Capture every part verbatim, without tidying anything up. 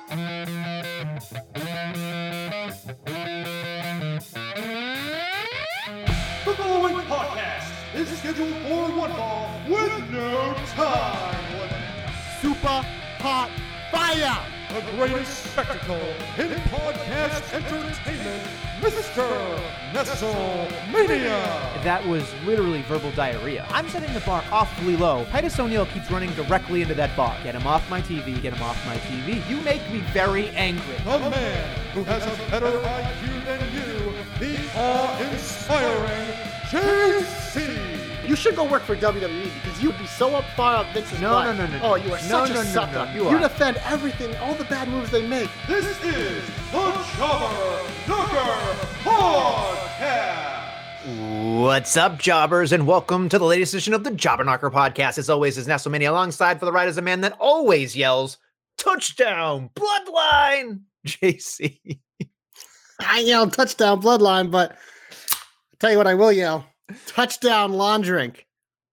The following podcast is scheduled for one fall with no time limit. Super hot fire! The greatest spectacle in podcast entertainment, Mister Nestlemania. That was literally verbal diarrhea. I'm setting the bar awfully low. Titus O'Neil keeps running directly into that bar. Get him off my T V, get him off my T V. You make me very angry. The man who has a better I Q than you, the awe-inspiring J C. You should go work for W W E because you'd be so up far up Vince's No, butt. no, no, no, Oh, no. you are No, such no, a no, sucker. no, you you are. defend everything, all the bad moves they make. This is the Jobber Knocker Podcast. What's up, jobbers, and welcome to the latest edition of the Jobber Knocker Podcast. As always, is Nestlemania alongside for the ride is a man that always yells, touchdown, bloodline, J C. I yell touchdown bloodline, but I'll tell you what I will yell. Touchdown lawn drink.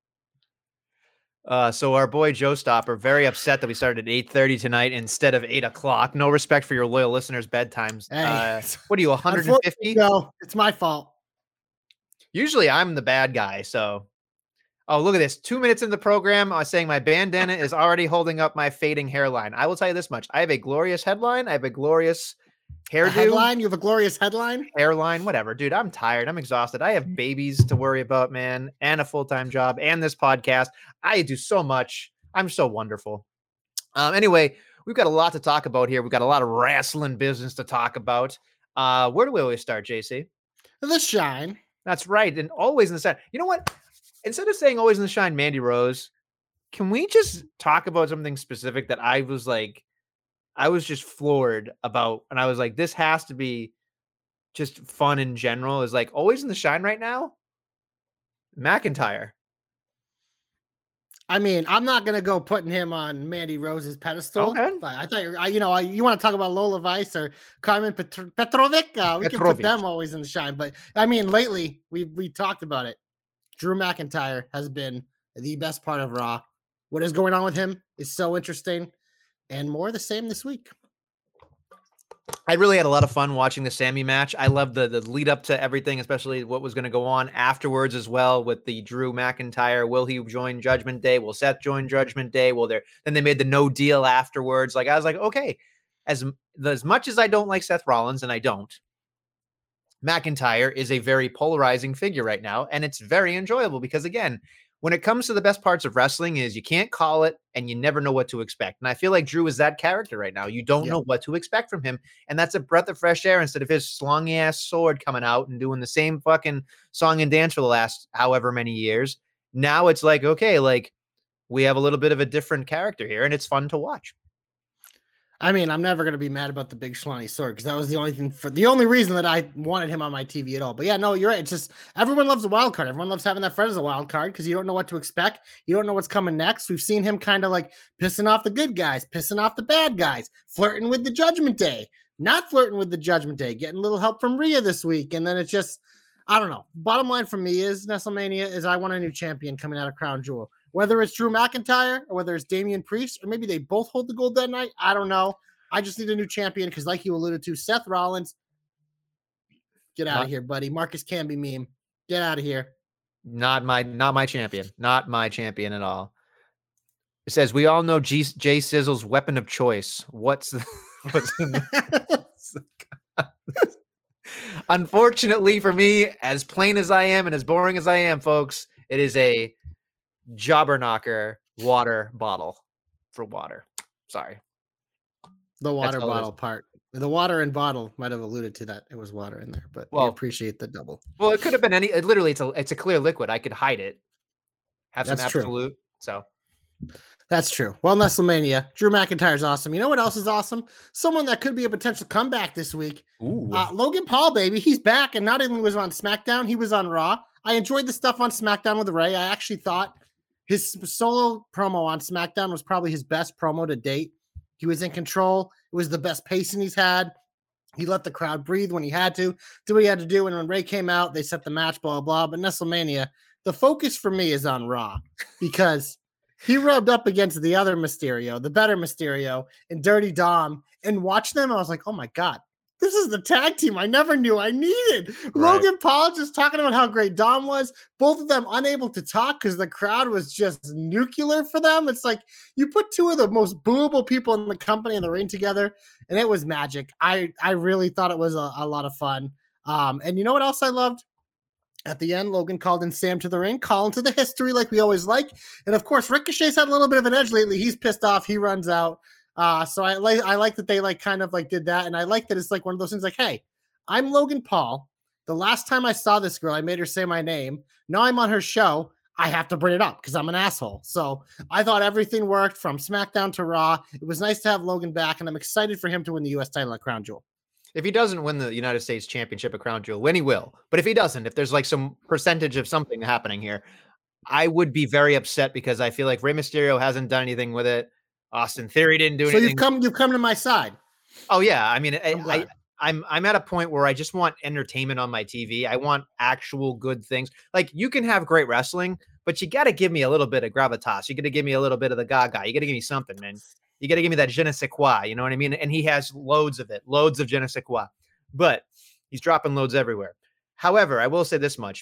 Uh, so our boy Joe Stopper, very upset that we started at eight thirty tonight instead of eight o'clock. No respect for your loyal listeners' bedtimes. Hey, Uh, what are you, one hundred fifty? No, it's my fault. Usually I'm the bad guy, so. Oh, look at this. Two minutes in the program, I was saying my bandana is already holding up my fading hairline. I will tell you this much. I have a glorious headline. I have a glorious A hairdo. headline? You have a glorious headline? Hairline, whatever. Dude, I'm tired. I'm exhausted. I have babies to worry about, man, and a full-time job and this podcast. I do so much. I'm so wonderful. Um, anyway, we've got a lot to talk about here. We've got a lot of wrestling business to talk about. Uh, where do we always start, J C? The shine. That's right. And always in the shine. You know what? Instead of saying always in the shine, Mandy Rose, can we just talk about something specific that I was like, I was just floored about, and I was like, this has to be just fun in general. Is like always in the shine right now. McIntyre. I mean, I'm not gonna go putting him on Mandy Rose's pedestal. Okay. But I thought you, were, I, you know, I, you want to talk about Lola Vice or Carmen Petr- Petrovic? Uh, we can put Petrovic. them always in the shine. But I mean, lately we we talked about it. Drew McIntyre has been the best part of Raw. What is going on with him is so interesting, and more the same this week. I really had a lot of fun watching the Sammy match. I love the the lead up to everything, especially what was going to go on afterwards as well with the Drew McIntyre. Will he join Judgment Day? Will Seth join Judgment Day? Will there? Then they made the no deal afterwards. Like I was like, okay, as as much as I don't like Seth Rollins, and I don't, McIntyre is a very polarizing figure right now, and it's very enjoyable because again, when it comes to the best parts of wrestling is you can't call it and you never know what to expect. And I feel like Drew is that character right now. You don't Yeah. know what to expect from him. And that's a breath of fresh air instead of his slongy ass sword coming out and doing the same fucking song and dance for the last however many years. Now it's like, okay, like we have a little bit of a different character here and it's fun to watch. I mean, I'm never gonna be mad about the big schlonny sword because that was the only thing for the only reason that I wanted him on my T V at all. But yeah, no, you're right. It's just everyone loves a wild card. Everyone loves having that friend as a wild card because you don't know what to expect. You don't know what's coming next. We've seen him kind of like pissing off the good guys, pissing off the bad guys, flirting with the Judgment Day, not flirting with the Judgment Day, getting a little help from Rhea this week, and then it's just, I don't know. Bottom line for me is Nestlemania is I want a new champion coming out of Crown Jewel. Whether it's Drew McIntyre or whether it's Damian Priest, or maybe they both hold the gold that night. I don't know. I just need a new champion because, like you alluded to, Seth Rollins, get out Not- of here, buddy. Marcus Camby meme. Get out of here. Not my, not my champion, not my champion at all. It says, we all know G- Jay Sizzle's weapon of choice. What's the, what's the Unfortunately for me, as plain as I am and as boring as I am, folks, it is a Jobber Knocker water bottle for water. Sorry. The water all it is. bottle part. The water and bottle might have alluded to that. It was water in there, but we Well- appreciate the double. Well, it could have been any. It literally, it's a it's a clear liquid. I could hide it. Have some That's true. absolute. So That's true. Well, Nestlemania, Drew McIntyre's awesome. You know what else is awesome? Someone that could be a potential comeback this week. ooh, Uh, Logan Paul, baby, he's back, and not only was on SmackDown, he was on Raw. I enjoyed the stuff on SmackDown with Ray. I actually thought his solo promo on SmackDown was probably his best promo to date. He was in control. It was the best pacing he's had. He let the crowd breathe when he had to, do what he had to do. And when Ray came out, they set the match, blah, blah, blah. But Nestlemania, the focus for me is on Raw because he rubbed up against the other Mysterio, the better Mysterio, and Dirty Dom, and watched them. I was like, oh my God, this is the tag team I never knew I needed. Right. Logan Paul just talking about how great Dom was. Both of them unable to talk because the crowd was just nuclear for them. It's like you put two of the most booable people in the company in the ring together, and it was magic. I, I really thought it was a, a lot of fun. Um, and you know what else I loved? At the end, Logan called in Sam to the ring, calling to the history like we always like. And of course, Ricochet's had a little bit of an edge lately. He's pissed off. He runs out. Uh, so I like I like that they like kind of like did that. And I like that it's like one of those things like, hey, I'm Logan Paul. The last time I saw this girl, I made her say my name. Now I'm on her show. I have to bring it up because I'm an asshole. So I thought everything worked from SmackDown to Raw. It was nice to have Logan back, and I'm excited for him to win the U S title at Crown Jewel. If he doesn't win the United States Championship at Crown Jewel, when he will, but if he doesn't, if there's like some percentage of something happening here, I would be very upset because I feel like Rey Mysterio hasn't done anything with it. Austin Theory didn't do so anything. So you've come, you've come to my side. Oh yeah, I mean, I, I'm, I, I'm, I'm at a point where I just want entertainment on my T V. I want actual good things. Like you can have great wrestling, but you got to give me a little bit of gravitas. You got to give me a little bit of the gaga. You got to give me something, man. You got to give me that je ne sais quoi. You know what I mean? And he has loads of it, loads of je ne sais quoi. But he's dropping loads everywhere. However, I will say this much.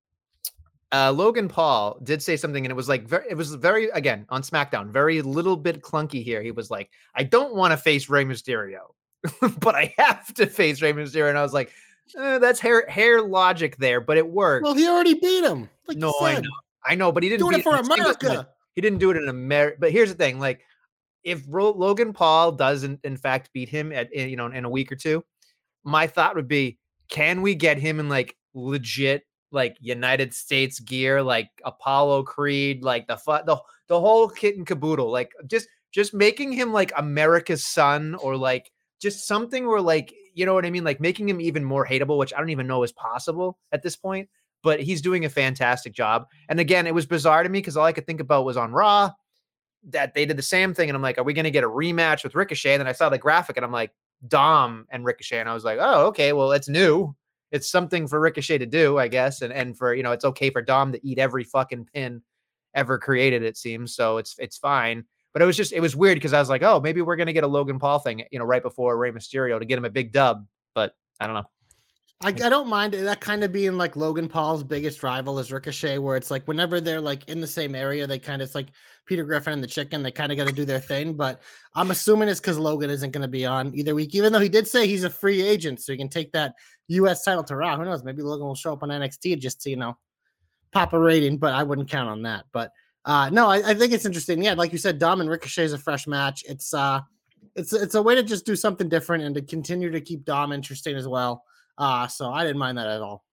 Uh, Logan Paul did say something, and it was like, very, it was very, again, on SmackDown, very little bit clunky here. He was like, I don't want to face Rey Mysterio, but I have to face Rey Mysterio. And I was like, eh, that's hair, hair logic there, but it worked. Well, he already beat him. Like no, I know. I know, but he didn't do it for America. He didn't do it in America. But here's the thing. Like, if Ro- Logan Paul does, in, in fact, beat him at, you know, in a week or two, my thought would be, can we get him in like legit, like United States gear, like Apollo Creed, like the the the whole kit and caboodle, like just just making him like America's son, or like just something where like, you know what I mean, like making him even more hateable, which I don't even know is possible at this point. But he's doing a fantastic job. And again, it was bizarre to me because all I could think about was on Raw that they did the same thing, and I'm like, are we going to get a rematch with Ricochet? And then I saw the graphic, and I'm like, Dom and Ricochet, and I was like, oh, okay, well, it's new. It's something for Ricochet to do, I guess, and and for, you know, it's okay for Dom to eat every fucking pin ever created, it seems, so it's it's fine. But it was just, it was weird because I was like, oh, maybe we're gonna get a Logan Paul thing, you know, right before Rey Mysterio to get him a big dub, but I don't know. I, I don't mind that kind of being like Logan Paul's biggest rival is Ricochet, where it's like whenever they're like in the same area, they kind of, it's like Peter Griffin and the Chicken, they kind of got to do their thing. But I'm assuming it's because Logan isn't going to be on either week, even though he did say he's a free agent, so he can take that U S title to Raw. Who knows? Maybe Logan will show up on N X T just to, you know, pop a rating, but I wouldn't count on that. But uh, no, I, I think it's interesting. Yeah, like you said, Dom and Ricochet is a fresh match. It's uh, it's it's a way to just do something different and to continue to keep Dom interesting as well. Uh, so I didn't mind that at all.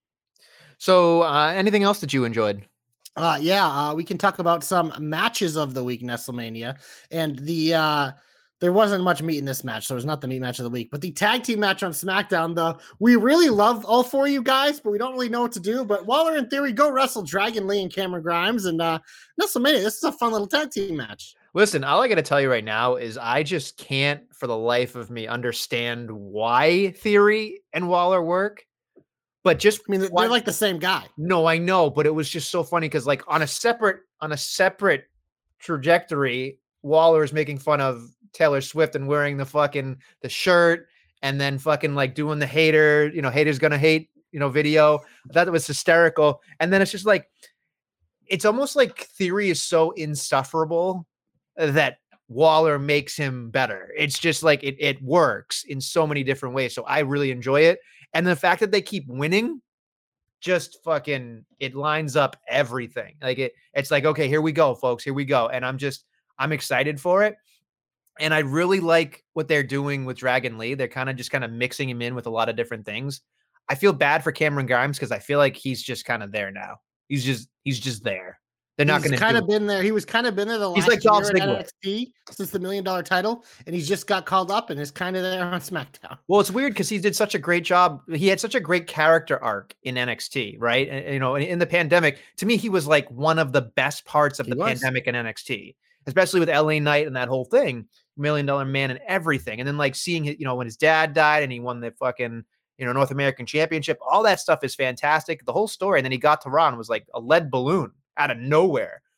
So uh, anything else that you enjoyed? Uh, yeah, uh, we can talk about some matches of the week, Nestlemania. And the uh, there wasn't much meat in this match, so it was not the meat match of the week. But the tag team match on SmackDown, though, we really love all four of you guys, but we don't really know what to do. But Waller and Theory go wrestle Dragon Lee and Cameron Grimes. And uh, Nestlemania, this is a fun little tag team match. Listen, all I got to tell you right now is I just can't for the life of me understand why Theory and Waller work. But just, I mean, they're why, like the same guy. No, I know, but it was just so funny because like on a separate on a separate trajectory, Waller is making fun of Taylor Swift and wearing the fucking the shirt and then fucking like doing the hater, you know, haters gonna hate, you know, video. I thought it was hysterical. And then it's just like, it's almost like Theory is so insufferable that Waller makes him better. It's just like it, it works in so many different ways. So I really enjoy it. And the fact that they keep winning, just fucking, it lines up everything. Like it, it's like, okay, here we go, folks, here we go. And I'm just, I'm excited for it. And I really like what they're doing with Dragon Lee. They're kind of just kind of mixing him in with a lot of different things. I feel bad for Cameron Grimes because I feel like he's just kind of there now. He's just, he's just there. They're not going to kind of been there. He was kind of been there the last he's like year at N X T since the million dollar title, and he's just got called up and is kind of there on SmackDown. Well, it's weird because he did such a great job. He had such a great character arc in N X T, right? And, you know, in, in the pandemic, to me, he was like one of the best parts of he the was. pandemic in N X T, especially with L A Knight and that whole thing, Million Dollar Man and everything. And then like seeing, you know, when his dad died and he won the fucking, you know, North American Championship, all that stuff is fantastic. The whole story. And then he got to Raw and was like a lead balloon out of nowhere.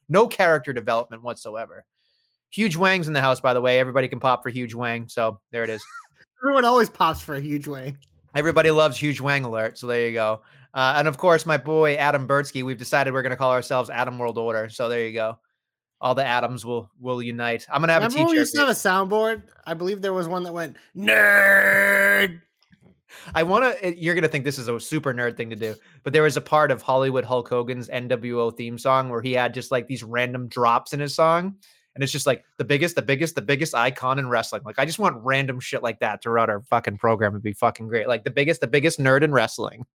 no character development whatsoever. Huge Wang's in the house, by the way. Everybody can pop for Huge Wang. So there it is. Everyone always pops for a Huge Wang. Everybody loves Huge Wang alert. So there you go. Uh, and of course, my boy Adam Bertsky. We've decided we're going to call ourselves Adam World Order. So there you go. All the Adams will will unite. I'm gonna have Remember a teacher. we used to have a soundboard? I believe there was one that went nerd. I want to. You're gonna think this is a super nerd thing to do, but there was a part of Hollywood Hulk Hogan's N W O theme song where he had just like these random drops in his song, and it's just like the biggest, the biggest, the biggest icon in wrestling. Like I just want random shit like that throughout our fucking program. It'd be fucking great. Like the biggest, the biggest nerd in wrestling.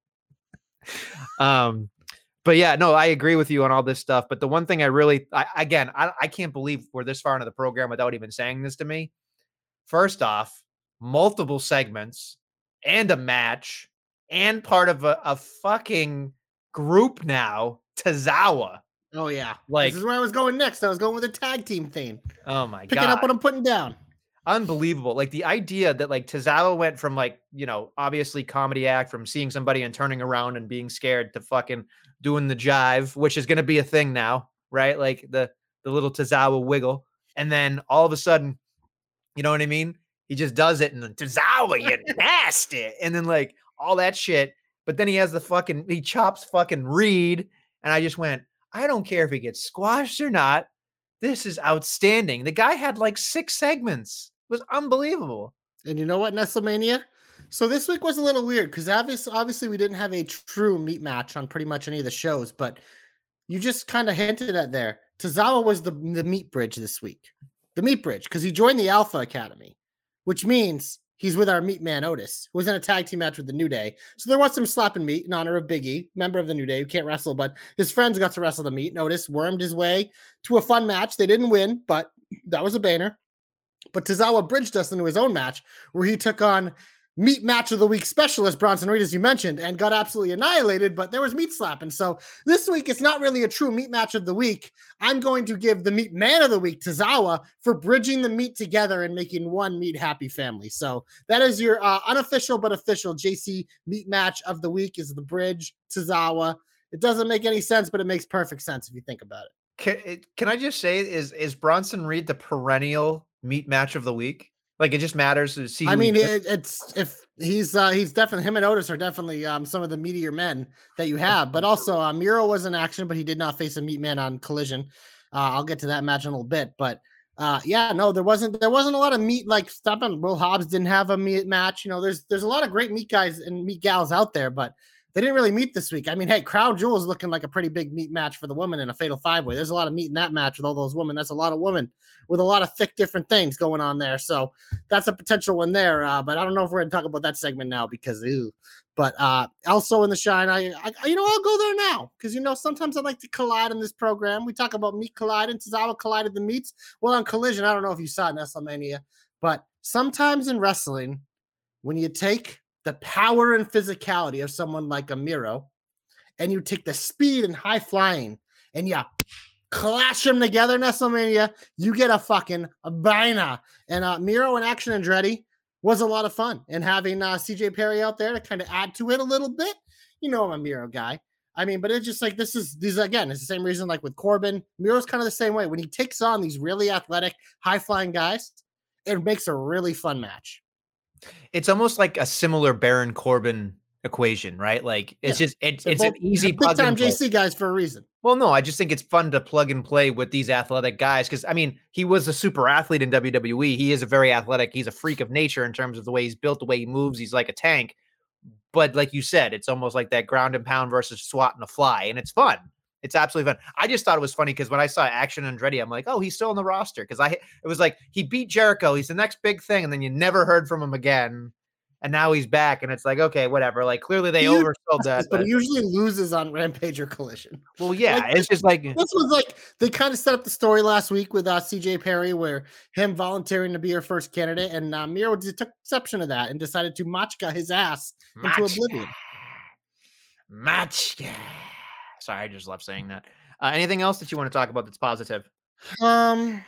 um. But yeah, no, I agree with you on all this stuff. But the one thing I really, I, again, I, I can't believe we're this far into the program without even saying this to me. First off, multiple segments and a match and part of a, a fucking group now, Tozawa. Oh, yeah. Like, this is where I was going next. I was going with a tag team theme. Oh, my Picking God. Picking up what I'm putting down. Unbelievable. Like the idea that like Tozawa went from like, you know, obviously comedy act, from seeing somebody and turning around and being scared to fucking doing the jive, which is going to be a thing now, right? Like the, the little Tozawa wiggle. And then all of a sudden, you know what I mean? He just does it and then Tozawa, you nasty. And then like all that shit. But then he has the fucking, he chops fucking Reed. And I just went, I don't care if he gets squashed or not. This is outstanding. The guy had like six segments. It was unbelievable. And you know what, Nestlemania? So this week was a little weird because obviously, obviously we didn't have a true meat match on pretty much any of the shows, but you just kind of hinted at there. Tozawa was the, the meat bridge this week. The meat bridge, because he joined the Alpha Academy, which means he's with our meat man Otis, who was in a tag team match with the New Day. So there was some slapping meat in honor of Big E, member of the New Day, who can't wrestle, but his friends got to wrestle the meat. And Otis wormed his way to a fun match. They didn't win, but that was a banner. But Tozawa bridged us into his own match where he took on meat match of the week specialist Bronson Reed, as you mentioned, and got absolutely annihilated, but there was meat slapping. So this week, it's not really a true meat match of the week. I'm going to give the meat man of the week, Tozawa, for bridging the meat together and making one meat happy family. So that is your uh, unofficial but official J C meat match of the week is the bridge, Tozawa. It doesn't make any sense, but it makes perfect sense if you think about it. Can, can I just say, is is Bronson Reed the perennial meat match of the week? Like it just matters to see. I mean, it, it's if he's uh, he's definitely him and Otis are definitely um, some of the meatier men that you have. But also, uh, Miro was in action, but he did not face a meat man on Collision. Uh, I'll get to that match in a little bit, but uh, yeah, no, there wasn't there wasn't a lot of meat like stopping. Will Hobbs didn't have a meat match. You know, there's there's a lot of great meat guys and meat gals out there, but they didn't really meet this week. I mean, hey, Crown Jewel is looking like a pretty big meat match for the woman in a fatal five way. There's a lot of meat in that match with all those women. That's a lot of women with a lot of thick different things going on there. So that's a potential one there. Uh, but I don't know if we're going to talk about that segment now because, ew. But uh, also in the shine, I, I you know, I'll go there now because, you know, sometimes I like to collide in this program. We talk about meat colliding. Tozawa collided the meats. Well, on Collision, I don't know if you saw it in WrestleMania, but sometimes in wrestling, when you take the power and physicality of someone like a Miro, and you take the speed and high flying, and you clash them together in WrestleMania, you get a fucking banger. And uh, Miro and Action Andretti was a lot of fun. And having uh, C J Perry out there to kind of add to it a little bit, you know I'm a Miro guy. I mean, but it's just like this is these again, it's the same reason like with Corbin. Miro's kind of the same way. When he takes on these really athletic, high flying guys, it makes a really fun match. It's almost like a similar Baron Corbin equation, right? Like it's yeah. just it, it's both, an easy big time J C guys for a reason. Well, no, I just think it's fun to plug and play with these athletic guys because I mean he was a super athlete in W W E. He is a very athletic. He's a freak of nature in terms of the way he's built, the way he moves. He's like a tank. But like you said, it's almost like that ground and pound versus swatting a fly, and it's fun. It's absolutely fun. I just thought it was funny because when I saw Action Andretti, I'm like, oh, he's still on the roster because I it was like he beat Jericho. He's the next big thing, and then you never heard from him again. And now he's back, and it's like, okay, whatever. Like, clearly they oversold that. But, but he usually loses on Rampage or Collision. Well, yeah, like, it's just like... This was like, they kind of set up the story last week with uh, C J Perry, where him volunteering to be her first candidate, and uh, Miro took exception of that and decided to machka his ass into Machka. oblivion. Machka. Sorry, I just love saying that. Uh, anything else that you want to talk about that's positive? Um,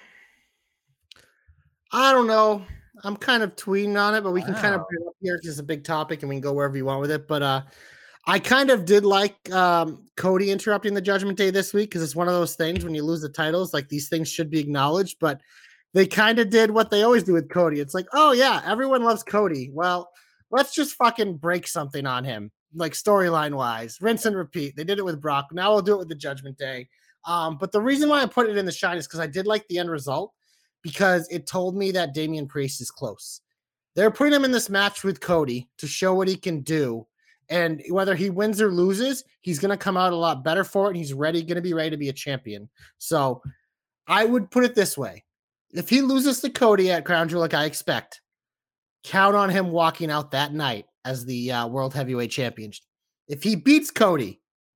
I don't know. I'm kind of tweeting on it, but we can wow. kind of bring it up here because it's a big topic and we can go wherever you want with it. But uh, I kind of did like um, Cody interrupting the Judgment Day this week because it's one of those things when you lose the titles, like these things should be acknowledged, but they kind of did what they always do with Cody. It's like, oh yeah, everyone loves Cody. Well, let's just fucking break something on him, like storyline wise, rinse and repeat. They did it with Brock. Now we'll do it with the Judgment Day. Um, but the reason why I put it in the shine is because I did like the end result because it told me that Damian Priest is close. They're putting him in this match with Cody to show what he can do. And whether he wins or loses, he's going to come out a lot better for it. And he's ready, going to be ready to be a champion. So I would put it this way. If he loses to Cody at Crown Jewel like I expect, count on him walking out that night as the uh, World Heavyweight Champion. If he beats Cody,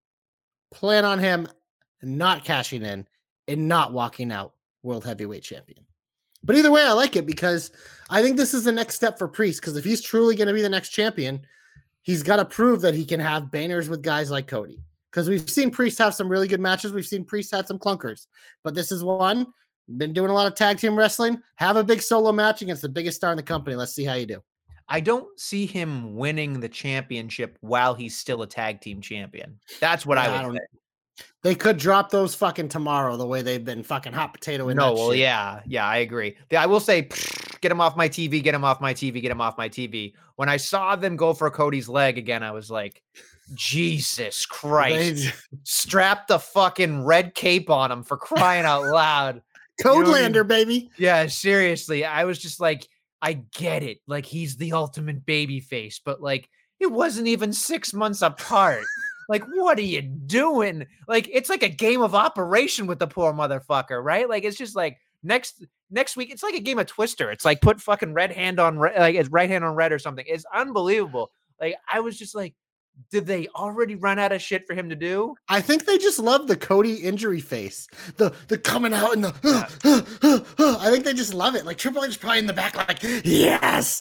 plan on him not cashing in and not walking out World Heavyweight Champion. But either way, I like it because I think this is the next step for Priest because if he's truly going to be the next champion, he's got to prove that he can have bangers with guys like Cody. Because we've seen Priest have some really good matches. We've seen Priest have some clunkers. But this is one. Been doing a lot of tag team wrestling. Have a big solo match against the biggest star in the company. Let's see how you do. I don't see him winning the championship while he's still a tag team champion. That's what yeah, I would I don't, say. They could drop those fucking tomorrow the way they've been fucking hot potato in No, that well, shit. yeah. Yeah, I agree. I will say, get him off my T V, get him off my T V, get him off my T V. When I saw them go for Cody's leg again, I was like, Jesus Christ. They... Strap the fucking red cape on him for crying out loud. Codelander, you know, baby. Yeah, seriously. I was just like, I get it. Like, he's the ultimate baby face, but like, it wasn't even six months apart. Like, what are you doing? Like, it's like a game of operation with the poor motherfucker, right? Like, it's just like next next week, it's like a game of Twister. It's like put fucking red hand on red, like it's right hand on red or something. It's unbelievable. Like, I was just like, did they already run out of shit for him to do? I think they just love the Cody injury face. The the coming out and the uh, uh, uh, uh, I think they just love it. Like Triple H probably in the back, like, yes,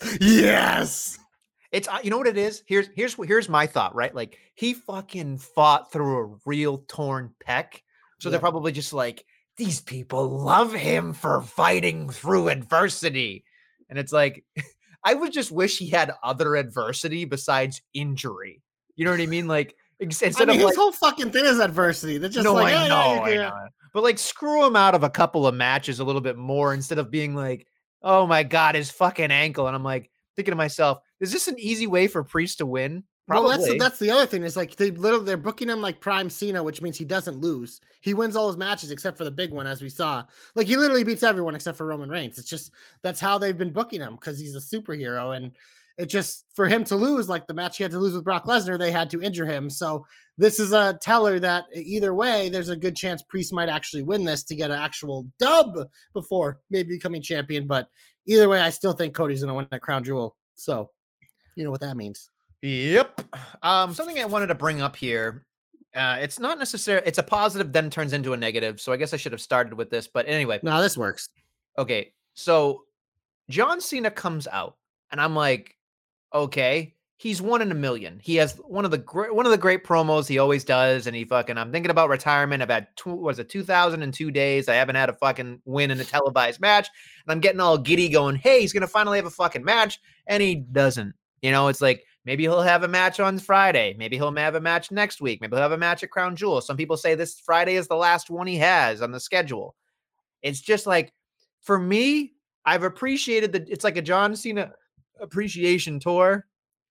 yes. It's uh, you know what it is? Here's here's here's my thought, right? Like he fucking fought through a real torn pec. So yep. They're probably just like, these people love him for fighting through adversity. And it's like, I would just wish he had other adversity besides injury. You know what I mean? Like instead I mean, of his like, whole fucking thing is adversity. They're just no, like, I oh, know, yeah, yeah. I know. But like screw him out of a couple of matches a little bit more instead of being like, oh my God, his fucking ankle. And I'm like thinking to myself, is this an easy way for Priest to win? Probably. Well, that's the, that's the other thing is like they literally they're booking him like Prime Cena, which means he doesn't lose. He wins all his matches except for the big one, as we saw. Like he literally beats everyone except for Roman Reigns. It's just that's how they've been booking him because he's a superhero, and it just for him to lose, like the match he had to lose with Brock Lesnar, they had to injure him. So this is a teller that either way, there's a good chance Priest might actually win this to get an actual dub before maybe becoming champion. But either way, I still think Cody's going to win that crown jewel. So you know what that means. Yep. Um, something I wanted to bring up here. Uh, it's not necessarily, it's a positive, then turns into a negative. So I guess I should have started with this, but anyway. No, this works. Okay. So John Cena comes out and I'm like, okay, he's one in a million. He has one of the great, one of the great promos he always does. And he fucking, I'm thinking about retirement. I've had two, was it two thousand two days? I haven't had a fucking win in a televised match. And I'm getting all giddy going, hey, he's going to finally have a fucking match. And he doesn't. You know, it's like, maybe he'll have a match on Friday. Maybe he'll have a match next week. Maybe he'll have a match at Crown Jewel. Some people say this Friday is the last one he has on the schedule. It's just like, for me, I've appreciated that it's like a John Cena appreciation tour,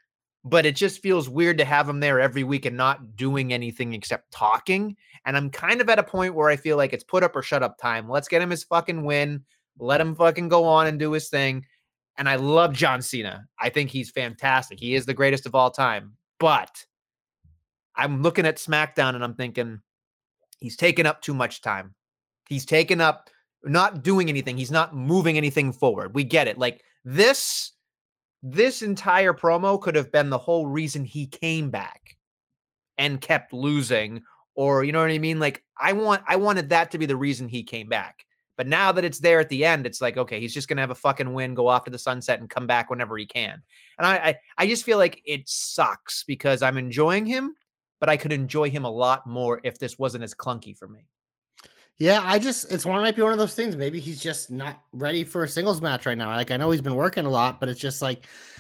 but it just feels weird to have him there every week and not doing anything except talking. And I'm kind of at a point where I feel like it's put up or shut up time. Let's get him his fucking win. Let him fucking go on and do his thing. And I love John Cena. I think he's fantastic. He is the greatest of all time. But I'm looking at SmackDown and I'm thinking he's taken up too much time. He's taken up not doing anything. He's not moving anything forward. We get it. Like this, this entire promo could have been the whole reason he came back and kept losing. Or, you know what I mean? Like I want, I wanted that to be the reason he came back. But now that it's there at the end, it's like, okay, he's just going to have a fucking win, go off to the sunset and come back whenever he can. And I, I, I just feel like it sucks because I'm enjoying him, but I could enjoy him a lot more if this wasn't as clunky for me. Yeah, I just, it's one might be one of those things. Maybe he's just not ready for a singles match right now. Like I know he's been working a lot, but it's just like,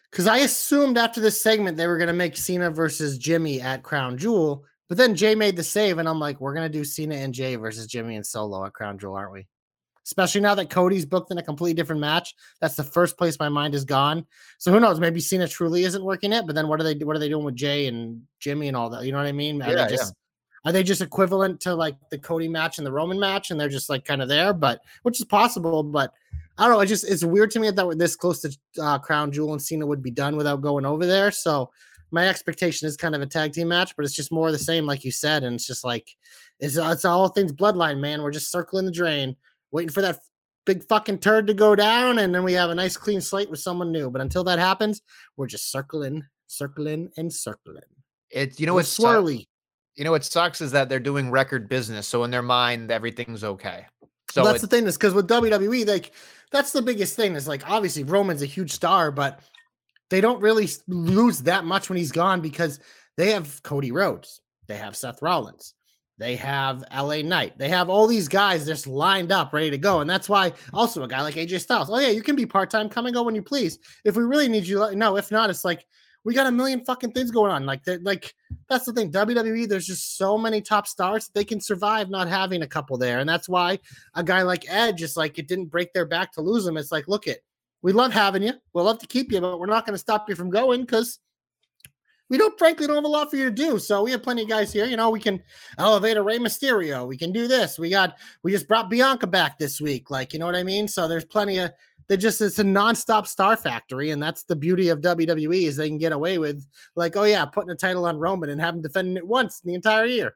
Because I assumed after this segment they were going to make Cena versus Jimmy at Crown Jewel, but then Jay made the save, and I'm like, we're going to do Cena and Jay versus Jimmy and Solo at Crown Jewel, aren't we? Especially now that Cody's booked in a completely different match. That's the first place my mind has gone. So who knows? Maybe Cena truly isn't working it, but then what are they what are they doing with Jay and Jimmy and all that? You know what I mean? Are Yeah, they just are they just equivalent to like the Cody match and the Roman match, and they're just like kind of there, but which is possible, but I don't know. It just it's weird to me that we're this close to uh, Crown Jewel and Cena would be done without going over there. So my expectation is kind of a tag team match, but it's just more of the same, like you said, and it's just like it's it's all things bloodline, man. We're just circling the drain, waiting for that big fucking turd to go down, and then we have a nice clean slate with someone new. But until that happens, we're just circling, circling, and circling. It's you know what's swirly. You know what sucks is that they're doing record business, so in their mind everything's okay. So that's it, the thing is because with W W E, like that's the biggest thing is like obviously Roman's a huge star, but they don't really lose that much when he's gone because they have Cody Rhodes, they have Seth Rollins, they have L A Knight, they have all these guys just lined up ready to go, and that's why also a guy like A J Styles, oh yeah, you can be part time, come and go when you please. If we really need you, no. If not, it's like we got a million fucking things going on. Like that, like that's the thing. W W E, there's just so many top stars they can survive not having a couple there, and that's why a guy like Edge is like it didn't break their back to lose him. It's like, look it, we love having you, we'll love to keep you, but we're not going to stop you from going because we don't, frankly, don't have a lot for you to do. So we have plenty of guys here. You know, we can elevate a Rey Mysterio. We can do this. We got, we just brought Bianca back this week. Like, you know what I mean? So there's plenty of. They just it's a nonstop star factory, and that's the beauty of W W E is they can get away with like, oh yeah, putting a title on Roman and have him defending it once in the entire year.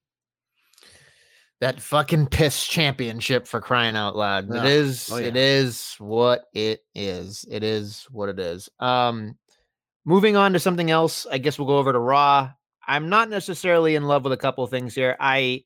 That fucking piss championship for crying out loud. Yeah. It is. Oh, yeah. It is what it is. It is what it is. Um, moving on to something else. I guess we'll go over to Raw. I'm not necessarily in love with a couple of things here. I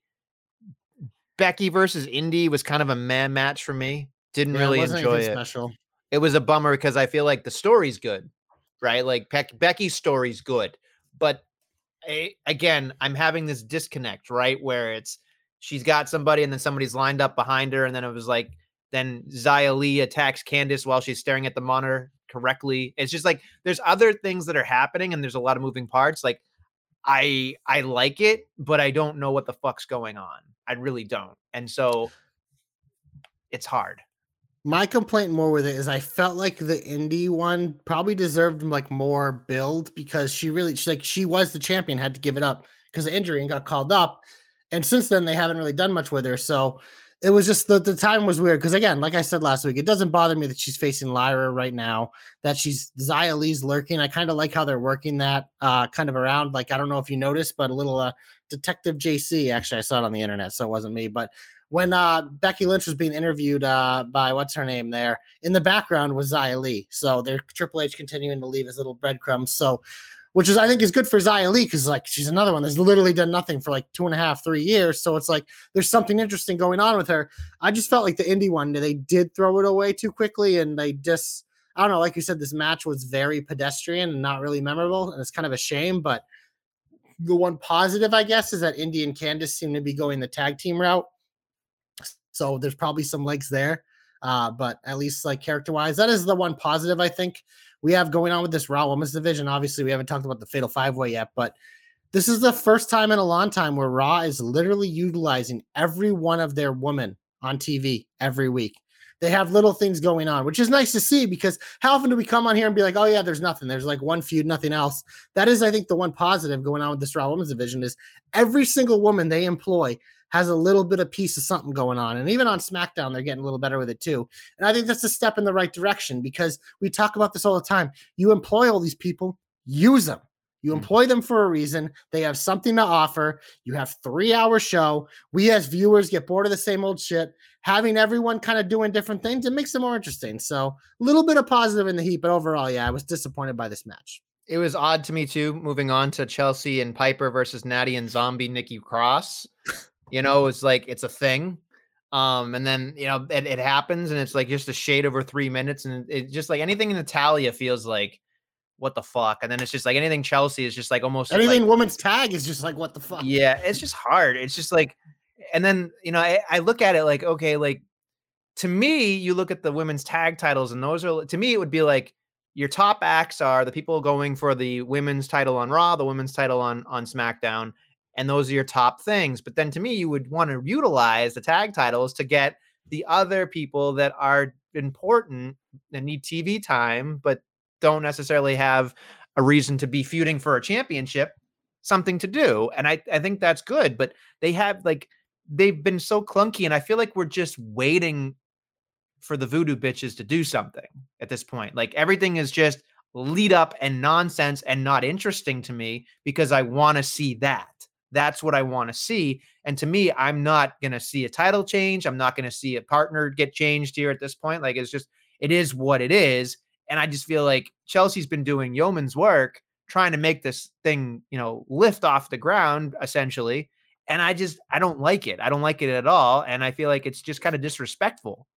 Becky versus Indy was kind of a man match for me. Didn't yeah, really it enjoy it. Special. It was a bummer because I feel like the story's good, right? Like Pe- Becky's story's good, but I, again, I'm having this disconnect, right? Where it's she's got somebody and then somebody's lined up behind her, and then it was like then Xia Li attacks Candice while she's staring at the monitor correctly. It's just like there's other things that are happening, and there's a lot of moving parts. Like I I like it, but I don't know what the fuck's going on. I really don't, and so it's hard. My complaint more with it is I felt like the Indy one probably deserved like more build because she really she, like she was the champion, had to give it up because of injury and got called up. And since then they haven't really done much with her. So it was just the, the time was weird. Because again, like I said last week, it doesn't bother me that she's facing Lyra right now, that she's Xia Li's lurking. I kind of like how they're working that uh, kind of around. Like, I don't know if you noticed, but a little uh, Detective J C, actually, I saw it on the internet, so it wasn't me, but when uh, Becky Lynch was being interviewed uh, by what's her name there, in the background was Xia Li. So they're Triple H continuing to leave his little breadcrumbs. So, which is I think is good for Xia Li because like she's another one that's literally done nothing for like two and a half, three years. So it's like there's something interesting going on with her. I just felt like the Indy one, they did throw it away too quickly, and they just I don't know. Like you said, this match was very pedestrian and not really memorable, and it's kind of a shame. But the one positive, I guess, is that Indy and Candice seem to be going the tag team route. So there's probably some legs there, uh, but at least like character-wise, that is the one positive I think we have going on with this Raw Women's division. Obviously, we haven't talked about the Fatal Five-Way yet, but this is the first time in a long time where Raw is literally utilizing every one of their women on T V every week. They have little things going on, which is nice to see because how often do we come on here and be like, oh yeah, there's nothing. There's like one feud, nothing else. That is, I think, the one positive going on with this Raw Women's division is every single woman they employ has a little bit of piece of something going on. And even on SmackDown, they're getting a little better with it too. And I think that's a step in the right direction because we talk about this all the time. You employ all these people, use them. You employ them for a reason. They have something to offer. You have three hour show. We as viewers get bored of the same old shit. Having everyone kind of doing different things, it makes it more interesting. So a little bit of positive in the heat, but overall, yeah, I was disappointed by this match. It was odd to me too, moving on to Chelsea and Piper versus Natty and Zombie Nikki Cross. You know, it's like, it's a thing. Um, and then, you know, it, it happens and it's like just a shade over three minutes. And it just like anything in Natalia feels like, what the fuck? And then it's just like anything Chelsea is just like almost anything like, women's tag is just like, what the fuck? Yeah. It's just hard. It's just like, and then, you know, I, I look at it like, okay, like to me, you look at the women's tag titles and those are, to me, it would be like your top acts are the people going for the women's title on Raw, the women's title on, on SmackDown, and those are your top things. But then to me, you would want to utilize the tag titles to get the other people that are important and need T V time, but don't necessarily have a reason to be feuding for a championship, something to do. And I, I think that's good, but they have like, they've been so clunky, and I feel like we're just waiting for the voodoo bitches to do something at this point. Like everything is just lead up and nonsense and not interesting to me because I want to see that. That's what I want to see. And to me, I'm not going to see a title change. I'm not going to see a partner get changed here at this point. Like it's just, it is what it is. And I just feel like Chelsea's been doing yeoman's work trying to make this thing, you know, lift off the ground essentially. And I just, I don't like it. I don't like it at all. And I feel like it's just kind of disrespectful.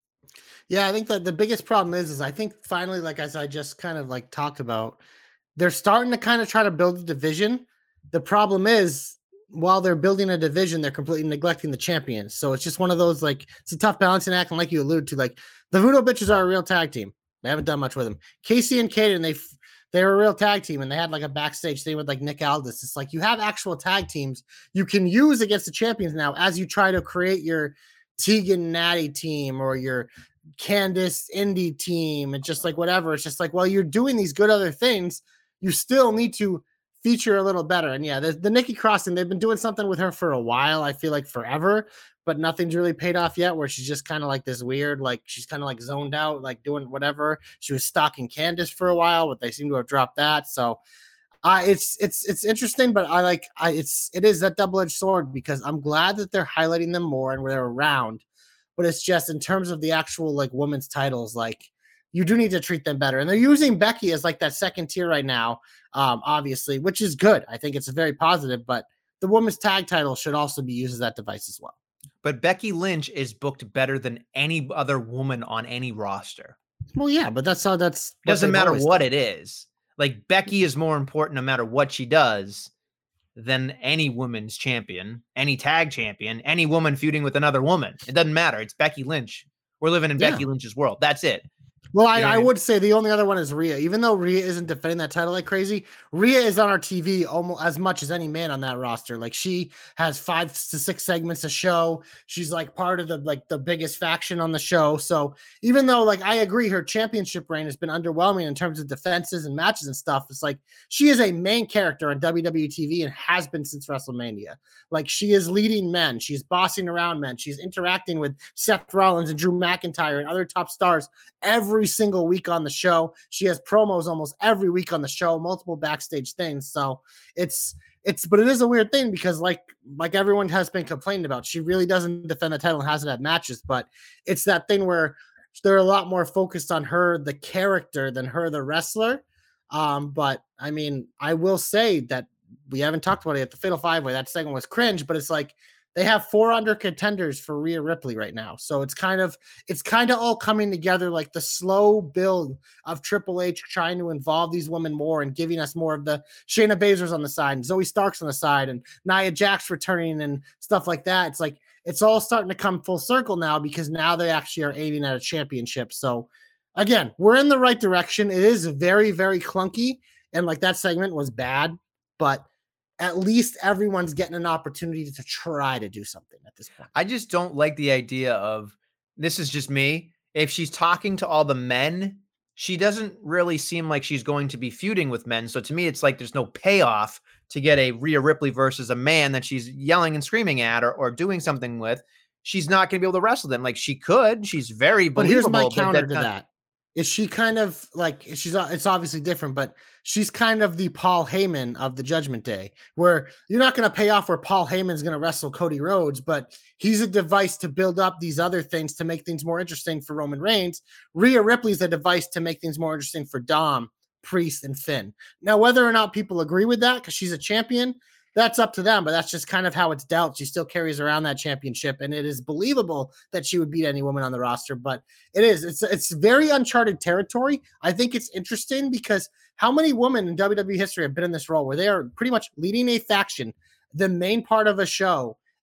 Yeah, I think that the biggest problem is, is I think finally, like, as I just kind of like talked about, they're starting to kind of try to build a division. The problem is, while they're building a division, they're completely neglecting the champions. So it's just one of those, like, it's a tough balancing act. And like you alluded to, like, the Voodoo Bitches are a real tag team. They haven't done much with them. Casey and Kaden, they they were a real tag team, and they had like a backstage thing with like Nick Aldis. It's like you have actual tag teams you can use against the champions now as you try to create your Tegan Natty team or your Candice Indy team and just like whatever. It's just like, well, you're doing these good other things. You still need to feature a little better. And yeah, the, the Nikki Cross thing, they've been doing something with her for a while. I feel like forever, but nothing's really paid off yet, where she's just kind of like this weird, like she's kind of like zoned out, like doing whatever. She was stalking Candice for a while, but they seem to have dropped that. So uh, it's, it's, it's interesting, but I like, I, it's, it is that double-edged sword because I'm glad that they're highlighting them more and they're around. But it's just in terms of the actual like women's titles, like you do need to treat them better. And they're using Becky as like that second tier right now, um, obviously, which is good. I think it's very positive, but the women's tag title should also be used as that device as well. But Becky Lynch is booked better than any other woman on any roster. Well, yeah, but that's how that's doesn't matter what it is. Like Becky is more important no matter what she does than any women's champion, any tag champion, any woman feuding with another woman. It doesn't matter. It's Becky Lynch. We're living in yeah. Becky Lynch's world. That's it. Well, I, you know I, I mean? would say the only other one is Rhea. Even though Rhea isn't defending that title like crazy, Rhea is on our T V almost as much as any man on that roster. Like she has five to six segments a show. She's like part of the like the biggest faction on the show. So even though like I agree her championship reign has been underwhelming in terms of defenses and matches and stuff, it's like she is a main character on W W E T V and has been since WrestleMania. Like she is leading men. She's bossing around men. She's interacting with Seth Rollins and Drew McIntyre and other top stars every single week on the show. She has promos almost every week on the show, multiple backstage things. So it's it's but it is a weird thing because like like everyone has been complaining about, she really doesn't defend the title and hasn't had matches, but it's that thing where they're a lot more focused on her the character than her the wrestler. Um but I mean, I will say that we haven't talked about it at the Fatal Five Way. That segment was cringe, but it's like they have four under contenders for Rhea Ripley right now. So it's kind of, it's kind of all coming together, like the slow build of Triple H trying to involve these women more and giving us more of the Shayna Baszler's on the side and Zoe Stark's on the side and Nia Jax returning and stuff like that. It's like, it's all starting to come full circle now because now they actually are aiming at a championship. So again, we're in the right direction. It is very, very clunky. And like that segment was bad, but at least everyone's getting an opportunity to try to do something at this point. I just don't like the idea of, this is just me, if she's talking to all the men, she doesn't really seem like she's going to be feuding with men. So to me, it's like there's no payoff to get a Rhea Ripley versus a man that she's yelling and screaming at or, or doing something with. She's not going to be able to wrestle them. Like she could. She's very believable. But here's my counter to that. Is she kind of like, she's, it's obviously different, but she's kind of the Paul Heyman of the Judgment Day, where you're not going to pay off where Paul Heyman's going to wrestle Cody Rhodes, but he's a device to build up these other things to make things more interesting for Roman Reigns. Rhea Ripley's a device to make things more interesting for Dom, Priest, and Finn. Now, whether or not people agree with that, because she's a champion, that's up to them, but that's just kind of how it's dealt. She still carries around that championship, and it is believable that she would beat any woman on the roster, but it is. It's it's very uncharted territory. I think it's interesting because how many women in W W E history have been in this role where they are pretty much leading a faction, the main part of a show,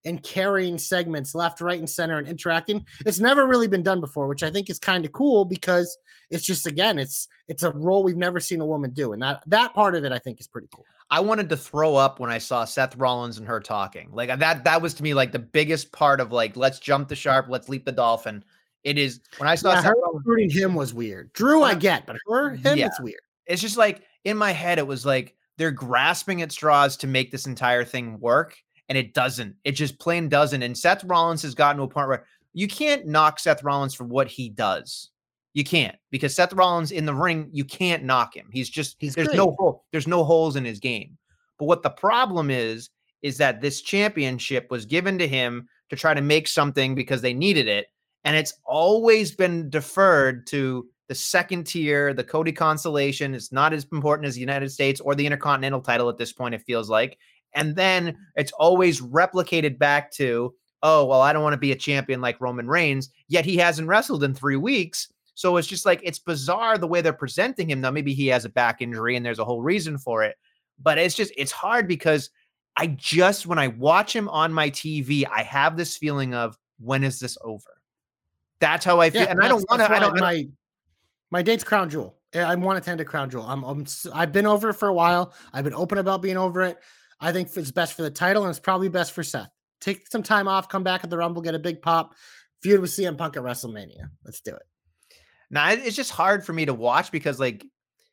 and carrying segments left, right, and center and interacting. It's never really been done before, which I think is kind of cool because it's just, again, it's it's a role we've never seen a woman do. And that that part of it, I think, is pretty cool. I wanted to throw up when I saw Seth Rollins and her talking. Like that, that was to me like the biggest part of like, let's jump the shark, let's leap the dolphin. It is when I saw yeah, Seth her Rollins, recruiting him was weird. Drew, I get, but her, him, yeah. it's weird. It's just like in my head, it was like they're grasping at straws to make this entire thing work. And it doesn't. It just plain doesn't. And Seth Rollins has gotten to a point where you can't knock Seth Rollins for what he does. You can't, because Seth Rollins in the ring, you can't knock him. He's just He's there's great. no hole, there's no holes in his game. But what the problem is, is that this championship was given to him to try to make something because they needed it. And it's always been deferred to the second tier, the Cody Constellation. It's not as important as the United States or the Intercontinental title at this point, it feels like. And then it's always replicated back to, oh, well, I don't want to be a champion like Roman Reigns, yet he hasn't wrestled in three weeks. So it's just like, it's bizarre the way they're presenting him. Now, maybe he has a back injury and there's a whole reason for it. But it's just, it's hard because I just, when I watch him on my T V, I have this feeling of, when is this over? That's how I feel. Yeah, and I don't want to, I don't, my, my date's Crown Jewel. I want to tend to Crown Jewel. I'm, I'm, I've been over it for a while. I've been open about being over it. I think it's best for the title, and it's probably best for Seth. Take some time off, come back at the Rumble, get a big pop, feud with C M Punk at WrestleMania. Let's do it. Now, it's just hard for me to watch because, like,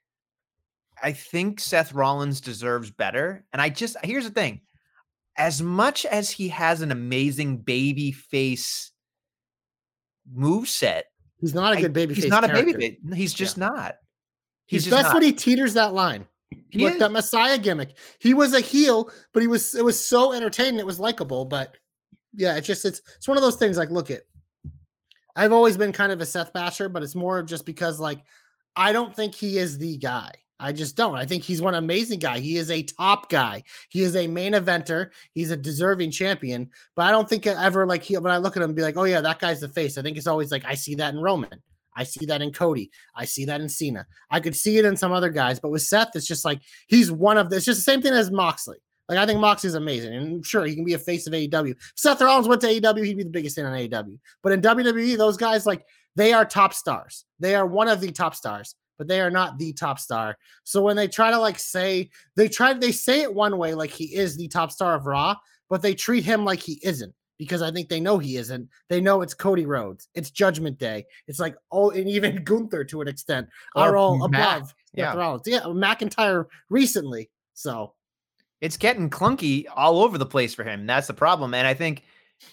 I think Seth Rollins deserves better. And I just, here's the thing. As much as he has an amazing baby face moveset, he's not a good baby face. He's not character. a baby face. He's just yeah. not. He's, he's just not. When he teeters that line. He with that Messiah gimmick. He was a heel, but he was it was so entertaining, it was likable. But yeah, it's just it's it's one of those things like, look it. I've always been kind of a Seth basher, but it's more just because like I don't think he is the guy. I just don't. I think he's one amazing guy. He is a top guy. He is a main eventer. He's a deserving champion. But I don't think it ever like he when I look at him and be like, oh yeah, that guy's the face. I think it's always like I see that in Roman. I see that in Cody. I see that in Cena. I could see it in some other guys, but with Seth, it's just like he's one of the, it's just the same thing as Moxley. Like I think Moxley's amazing, and sure he can be a face of A E W. If Seth Rollins went to A E W, he'd be the biggest thing on A E W. But in W W E, those guys like they are top stars. They are one of the top stars, but they are not the top star. So when they try to like say they try, they say it one way like he is the top star of Raw, but they treat him like he isn't. Because I think they know he isn't. They know it's Cody Rhodes. It's Judgment Day. It's like, oh, and even Gunther to an extent are all Mac. above. Yeah. Rollins. Yeah, McIntyre recently. So it's getting clunky all over the place for him. That's the problem. And I think,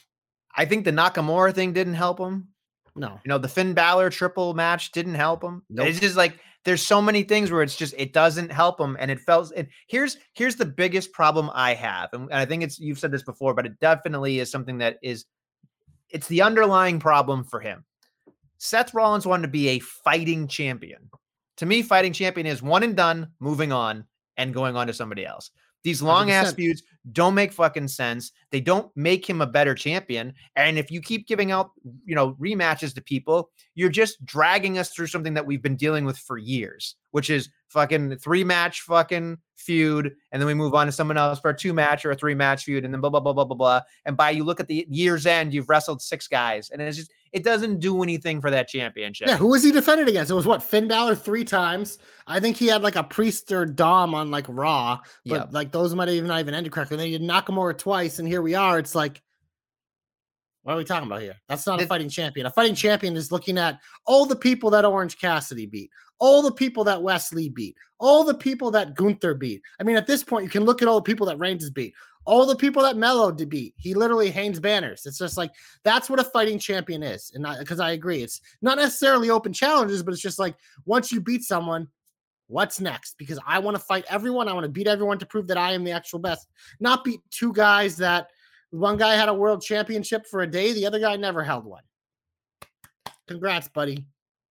I think the Nakamura thing didn't help him. No, you know, the Finn Balor triple match didn't help him. Nope. It's just like, there's so many things where it's just, it doesn't help him. And it felt, and here's, here's the biggest problem I have. And, and I think it's, you've said this before, but it definitely is something that is, it's the underlying problem for him. Seth Rollins wanted to be a fighting champion. To me, fighting champion is one and done, moving on and going on to somebody else. These long ass feuds don't make fucking sense. They don't make him a better champion. And if you keep giving out, you know, rematches to people, you're just dragging us through something that we've been dealing with for years, which is fucking three match fucking feud. And then we move on to someone else for a two match or a three match feud. And then blah, blah, blah, blah, blah, blah. And by you look at the year's end, you've wrestled six guys. And it's just, it doesn't do anything for that championship. Yeah. Who was he defended against? It was what? Finn Balor three times. I think he had like a Priest or Dom on like Raw, but yep. like those might have even not even ended correctly. Then you Nakamura twice. And here we are. It's like, what are we talking about here? That's not a fighting champion. A fighting champion is looking at all the people that Orange Cassidy beat, all the people that Wesley beat, all the people that Gunther beat. I mean, at this point, you can look at all the people that Reigns has beat, all the people that Mello did beat. He literally hangs banners. It's just like, that's what a fighting champion is. And because I, I agree, it's not necessarily open challenges, but it's just like, once you beat someone, what's next? Because I want to fight everyone. I want to beat everyone to prove that I am the actual best, not beat two guys that one guy had a world championship for a day. The other guy never held one. Congrats, buddy.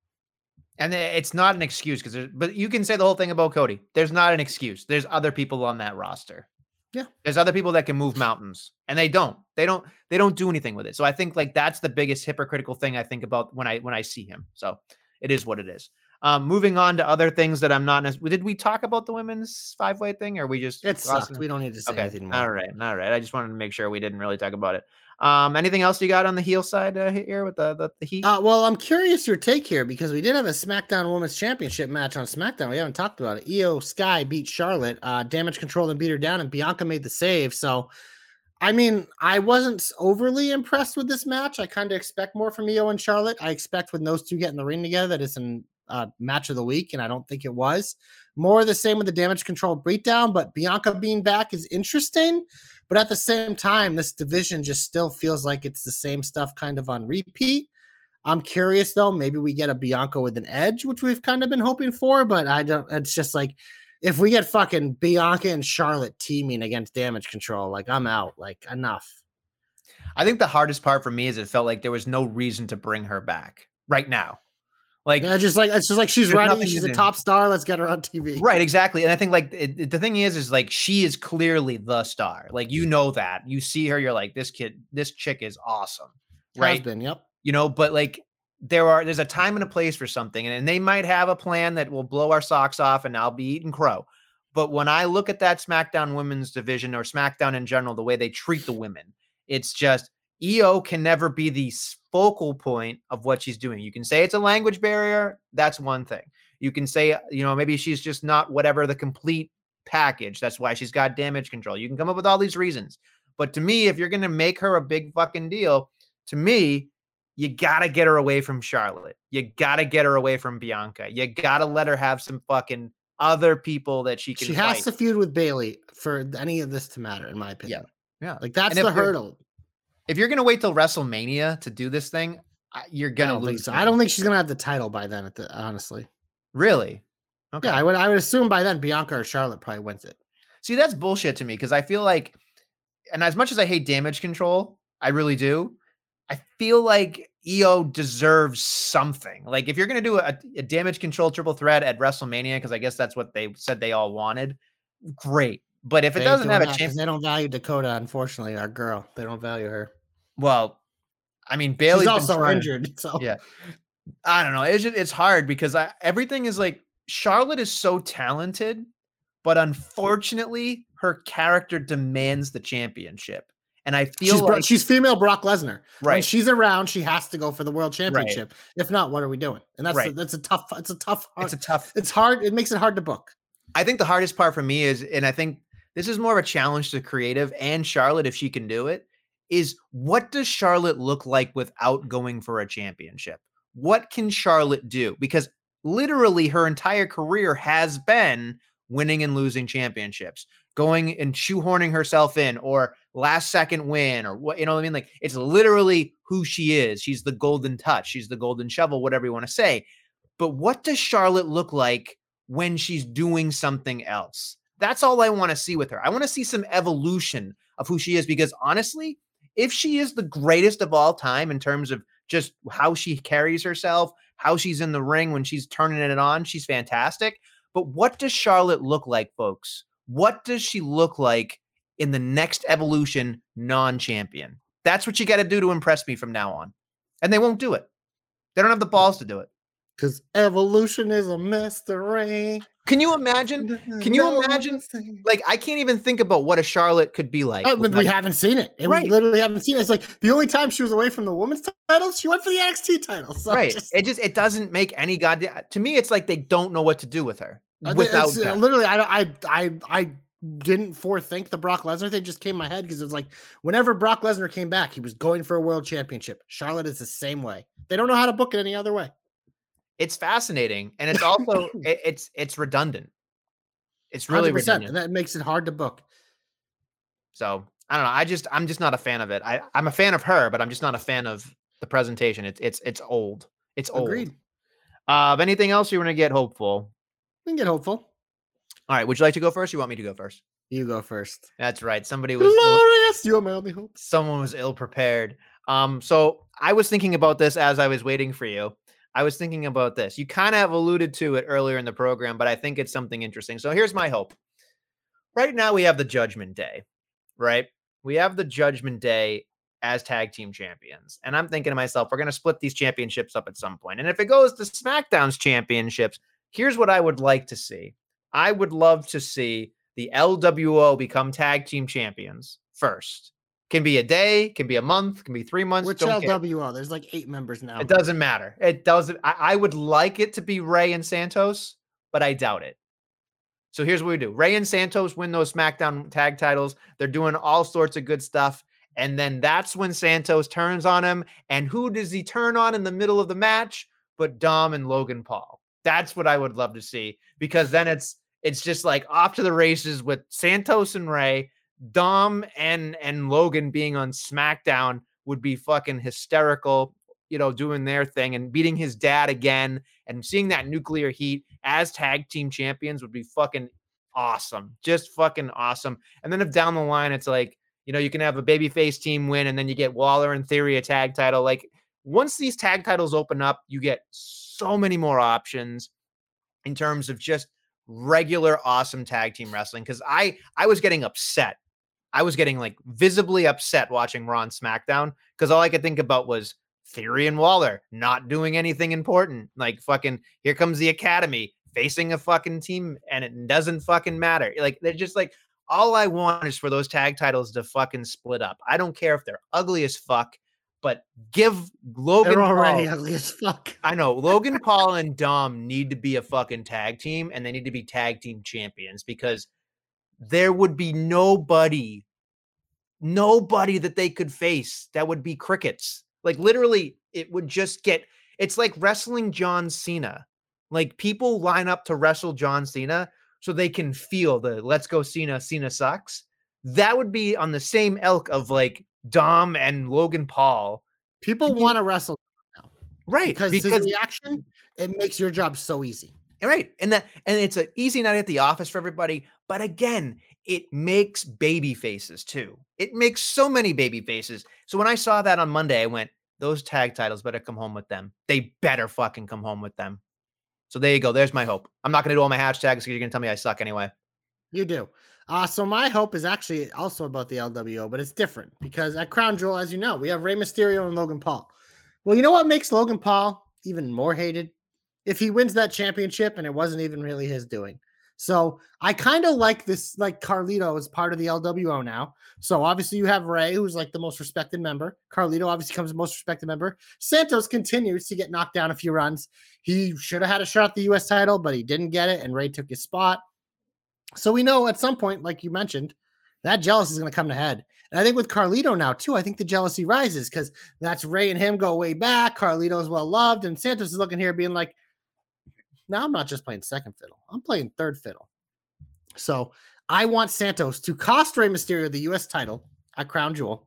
And it's not an excuse because, but you can say the whole thing about Cody. There's not an excuse. There's other people on that roster. Yeah. There's other people that can move mountains and they don't, they don't, they don't do anything with it. So I think like that's the biggest hypocritical thing I think about when I, when I see him. So it is what it is. Um, moving on to other things that I'm not necessarily. Did we talk about the women's five way thing, or we just It sucked. crossing- We don't need to say Okay, anything more. all right, all right. I just wanted to make sure we didn't really talk about it. Um, anything else you got on the heel side uh, here with the the, the Heat? Uh, well, I'm curious your take here because we did have a SmackDown Women's Championship match on SmackDown. We haven't talked about it. Io Sky beat Charlotte, uh, damage control and beat her down, and Bianca made the save. So, I mean, I wasn't overly impressed with this match. I kind of expect more from Io and Charlotte. I expect when those two get in the ring together that it's an uh, match of the week, and I don't think it was. More of the same with the damage control breakdown, but Bianca being back is interesting. But at the same time, this division just still feels like it's the same stuff kind of on repeat. I'm curious, though. Maybe we get a Bianca with an edge, which we've kind of been hoping for, but I don't. It's just like, if we get fucking Bianca and Charlotte teaming against damage control, like, I'm out. Like, enough. I think the hardest part for me is it felt like there was no reason to bring her back right now. Like, yeah, just like it's just like she's there's ready. nothing She's to a do. top star. Let's get her on T V. Right, exactly. And I think like it, it- the thing is, is like she is clearly the star. Like, you know that. You see her, you're like, this kid, this chick is awesome. Right. Has been, yep. You know, but like there are there's a time and a place for something, and, and they might have a plan that will blow our socks off and I'll be eating crow. But when I look at that SmackDown women's division or SmackDown in general, the way they treat the women, it's just Io can never be the focal point of what she's doing. You can say it's a language barrier. That's one thing. You can say, you know, maybe she's just not whatever the complete package. That's why she's got damage control. You can come up with all these reasons. But to me, if you're going to make her a big fucking deal, to me, you got to get her away from Charlotte. You got to get her away from Bianca. You got to let her have some fucking other people that she can She fight. has to feud with Bailey for any of this to matter, in my opinion. Yeah. Like, that's And if the you're- hurdle. If you're going to wait till WrestleMania to do this thing, I- you're I going to don't think lose. so. me. I don't think she's gonna have the title by then. At the honestly, Really? Okay. yeah, I would. I would assume by then Bianca or Charlotte probably wins it. See, that's bullshit to me because I feel like, and as much as I hate damage control, I really do. I feel like Io deserves something. Like, if you're going to do a, a damage control triple threat at WrestleMania, because I guess that's what they said they all wanted, great. But if it They doesn't ain't have a doing that 'cause champion, they don't value Dakota. Unfortunately, our girl, they don't value her. well, I mean, Bailey's She's been also trying- injured. So Yeah. I don't know. It's just, it's hard because I, everything is like Charlotte is so talented, but unfortunately, her character demands the championship. And I feel she's, Bro- like she's female Brock Lesnar. When right. she's around, she has to go for the world championship. If not, what are we doing? And that's Right. a, that's a tough. It's a tough. It's a tough. It's hard. It makes it hard to book. I think the hardest part for me is, and I think this is more of a challenge to creative and Charlotte, if she can do it, is what does Charlotte look like without going for a championship? What can Charlotte do? Because literally her entire career has been winning and losing championships, going and shoehorning herself in, or last second win, or what, you know what I mean? Like, it's literally who she is. She's the golden touch. She's the golden shovel, whatever you want to say. But what does Charlotte look like when she's doing something else? That's all I want to see with her. I want to see some evolution of who she is, because honestly, if she is the greatest of all time in terms of just how she carries herself, how she's in the ring when she's turning it on, she's fantastic. But what does Charlotte look like, folks? What does she look like in the next evolution non-champion? That's what you got to do to impress me from now on. And they won't do it. They don't have the balls to do it. Because evolution is a mystery. Can you imagine? Can you No imagine? mystery. Like, I can't even think about what a Charlotte could be like. Oh, but we Like, haven't seen it. And Right. We literally haven't seen it. It's like the only time she was away from the women's title, she went for the X T title. So right. just- It just, it doesn't make any goddamn, to me, it's like they don't know what to do with her I think without it's, uh, that. literally, I, I, I, I didn't forethink the Brock Lesnar thing. Just came in my head because it was like whenever Brock Lesnar came back, he was going for a world championship. Charlotte is the same way. They don't know how to book it any other way. It's fascinating. And it's also, it, it's, it's redundant. It's really one hundred percent, redundant. and that makes it hard to book. So I don't know. I just, I'm just not a fan of it. I, I'm a fan of her, but I'm just not a fan of the presentation. It's, it's, it's old. It's old. Agreed. Uh, of anything else you want to get hopeful? We can get hopeful. All right. Would you like to go first? Or you want me to go first? You go first. That's right. Somebody was, Glorious, you my only hope. someone was ill prepared. Um, so I was thinking about this as I was waiting for you. I was thinking about this. You kind of have alluded to it earlier in the program, but I think it's something interesting. So here's my hope. Right now we have the Judgment Day, right? We have the Judgment Day. as tag team champions. And I'm thinking to myself, we're going to split these championships up at some point. And if it goes to SmackDown's championships, here's what I would like to see. I would love to see the L W O become tag team champions first. Can be a day, can be a month, can be three months. Which don't L care. W O? There's like eight members now. It doesn't matter. It doesn't. I, I would like it to be Rey and Santos, but I doubt it. So here's what we do. Rey and Santos win those SmackDown tag titles. They're doing all sorts of good stuff. And then that's when Santos turns on him. And who does he turn on in the middle of the match? But Dom and Logan Paul. That's what I would love to see, because then it's it's just like off to the races with Santos and Rey. Dom and and Logan being on SmackDown would be fucking hysterical, you know, doing their thing and beating his dad again and seeing that nuclear heat as tag team champions would be fucking awesome. Just fucking awesome. And then if down the line, it's like, you know, you can have a babyface team win and then you get Waller and Theory a tag title. Like once these tag titles open up, you get so many more options in terms of just regular awesome tag team wrestling. Cause I, I was getting upset. I was getting like visibly upset watching Raw and SmackDown because all I could think about was Theory and Waller not doing anything important. Like fucking here comes the Academy facing a fucking team and it doesn't fucking matter. Like they're just like, all I want is for those tag titles to fucking split up. I don't care if they're ugly as fuck, but give Logan They're already Paul, ugly as fuck. I know Logan Paul and Dom need to be a fucking tag team and they need to be tag team champions because there would be nobody, nobody that they could face that would be crickets. Like literally, it would just get, it's like wrestling John Cena. Like people line up to wrestle John Cena so they can feel the let's go Cena, Cena sucks. That would be on the same ilk of like Dom and Logan Paul. People want to wrestle now. Right. Because, Because his reaction, it makes your job so easy. Right. And that and it's an easy night at the office for everybody. But again, it makes baby faces too. It makes so many baby faces. So when I saw that on Monday, I went, those tag titles better come home with them. They better fucking come home with them. So there you go. There's my hope. I'm not going to do all my hashtags because you're going to tell me I suck anyway. You do. Uh, so my hope is actually also about the L W O, but it's different because at Crown Jewel, as you know, we have Rey Mysterio and Logan Paul. Well, you know what makes Logan Paul even more hated? If he wins that championship and it wasn't even really his doing. So I kind of like this, like Carlito is part of the L W O now. So obviously you have Rey, who's like the most respected member. Carlito obviously becomes the most respected member. Santos continues to get knocked down a few runs. He should have had a shot at the U S title, but he didn't get it, and Rey took his spot. So we know at some point, like you mentioned, that jealousy is going to come to head. And I think with Carlito now, too, I think the jealousy rises because that's Rey and him go way back. Carlito is well loved, and Santos is looking here being like, now I'm not just playing second fiddle. I'm playing third fiddle. So I want Santos to cost Rey Mysterio the U S title at Crown Jewel.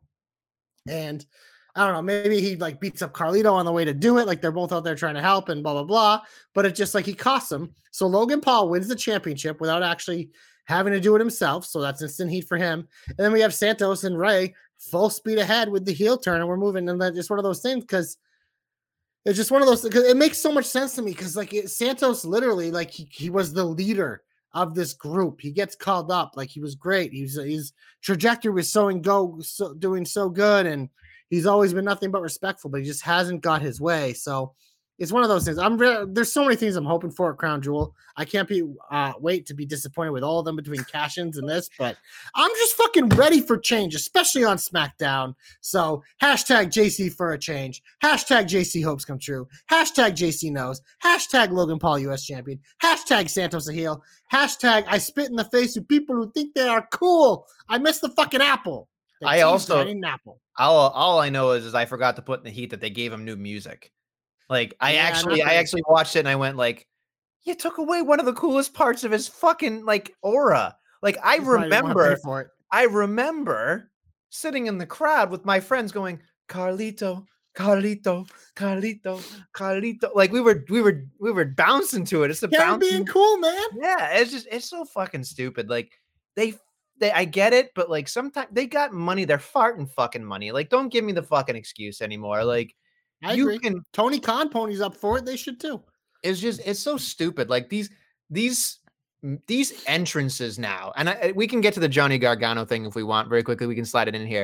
And I don't know, maybe he like beats up Carlito on the way to do it. Like they're both out there trying to help and blah, blah, blah. But it's just like he costs him. So Logan Paul wins the championship without actually having to do it himself. So that's instant heat for him. And then we have Santos and Rey full speed ahead with the heel turn. And we're moving. And that's just one of those things because it's just one of those, because it makes so much sense to me because like it, Santos literally, like he, he was the leader of this group. He gets called up. Like he was great. He's his trajectory was so and go, so doing so good. And he's always been nothing but respectful, but he just hasn't got his way. So it's one of those things. I'm re- there's so many things I'm hoping for at Crown Jewel. I can't be uh, wait to be disappointed with all of them between cash-ins and this, but I'm just fucking ready for change, especially on SmackDown. So hashtag J C for a change. Hashtag J C hopes come true. Hashtag J C knows. Hashtag Logan Paul U S champion. Hashtag Santos a heel. Hashtag I spit in the face of people who think they are cool. I miss the fucking apple. The I also an apple. all all I know is, is I forgot to put in the heat that they gave him new music. Like I Yeah, actually I nothing. actually watched it and I went like, you took away one of the coolest parts of his fucking like aura. Like I You probably didn't wanna pay remember for it. I remember sitting in the crowd with my friends going, Carlito, Carlito, Carlito, Carlito. Like we were we were we were bouncing to it. It's a Yeah, being bouncing. cool, man. Yeah, it's just it's so fucking stupid. Like they they I get it, but like sometimes they got money, they're farting fucking money. Like don't give me the fucking excuse anymore. Like I you agree. can Tony Khan ponies up for it. They should too. it's just it's so stupid. Like these these these entrances now, and I, we can get to the Johnny Gargano thing if we want very quickly. We can slide it in here.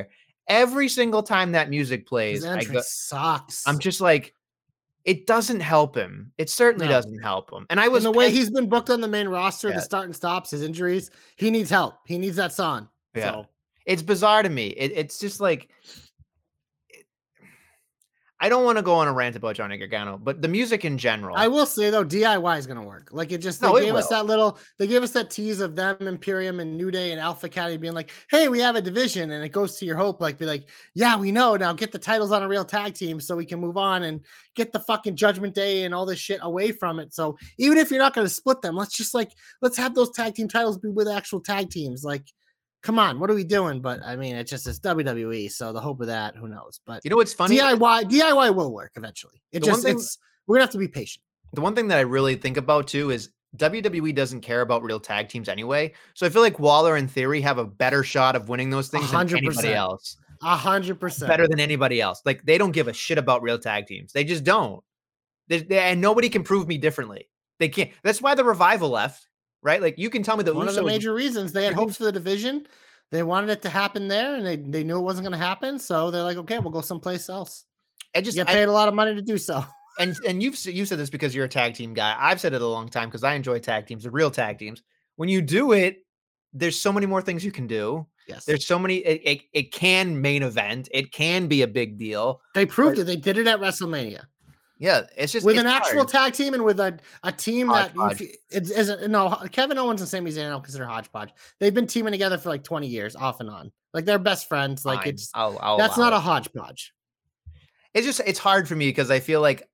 Every single time that music His plays, I go, entrance sucks. I'm just like, it doesn't help him. It certainly No. doesn't help him. And I was In the way pissed- he's been booked on the main roster, Yeah. the start and stops, his injuries, he needs help. He needs that song. Yeah. So It's bizarre to me. It, it's just like, it- I don't want to go on a rant about Johnny Gargano, but the music in general. I will say though, D I Y is gonna work. Like it just they No, it gave us will. that little, they gave us that tease of them, Imperium and New Day and Alpha Academy being like, hey, we have a division, and it goes to your hope, like be like, yeah, we know now, get the titles on a real tag team so we can move on and get the fucking Judgment Day and all this shit away from it. So even if you're not gonna split them, let's just like let's have those tag team titles be with actual tag teams. Like, come on, what are we doing? But I mean, it's just it's W W E, so the hope of that, who knows? But You know what's funny? D I Y D I Y will work eventually. It The one just thing- it's we're gonna have to be patient. The one thing that I really think about too is W W E doesn't care about real tag teams anyway. So I feel like Waller in theory have a better shot of winning those things than one hundred anybody percent. else. A hundred percent. Better than anybody else. Like they don't give a shit about real tag teams. They just don't. They, they- and nobody can prove me differently. They can't. That's why the Revival left, right? Like you can tell me the One of the Usos- major reasons they had you can- hopes for the division. They wanted it to happen there, and they, they knew it wasn't going to happen. So they're like, okay, we'll go someplace else. I You just get I- paid a lot of money to do so. and and you've s- you said this because you're a tag team guy. I've said it a long time because I enjoy tag teams, the real tag teams. When you do it, there's so many more things you can do. Yes, There's so many. It, it, it can main event. It can be a big deal. they proved it. They did it at WrestleMania Yeah, it's just with it's an actual hard. tag team and with a, a team that you Hodgepodge. fe- it's isn't no Kevin Owens and Sami Zayn. I don't consider hodgepodge. They've been teaming together for like twenty years, off and on. Like they're best friends. Like Fine, it's I'll, I'll that's allow not a it. hodgepodge. It's just it's hard for me because I feel like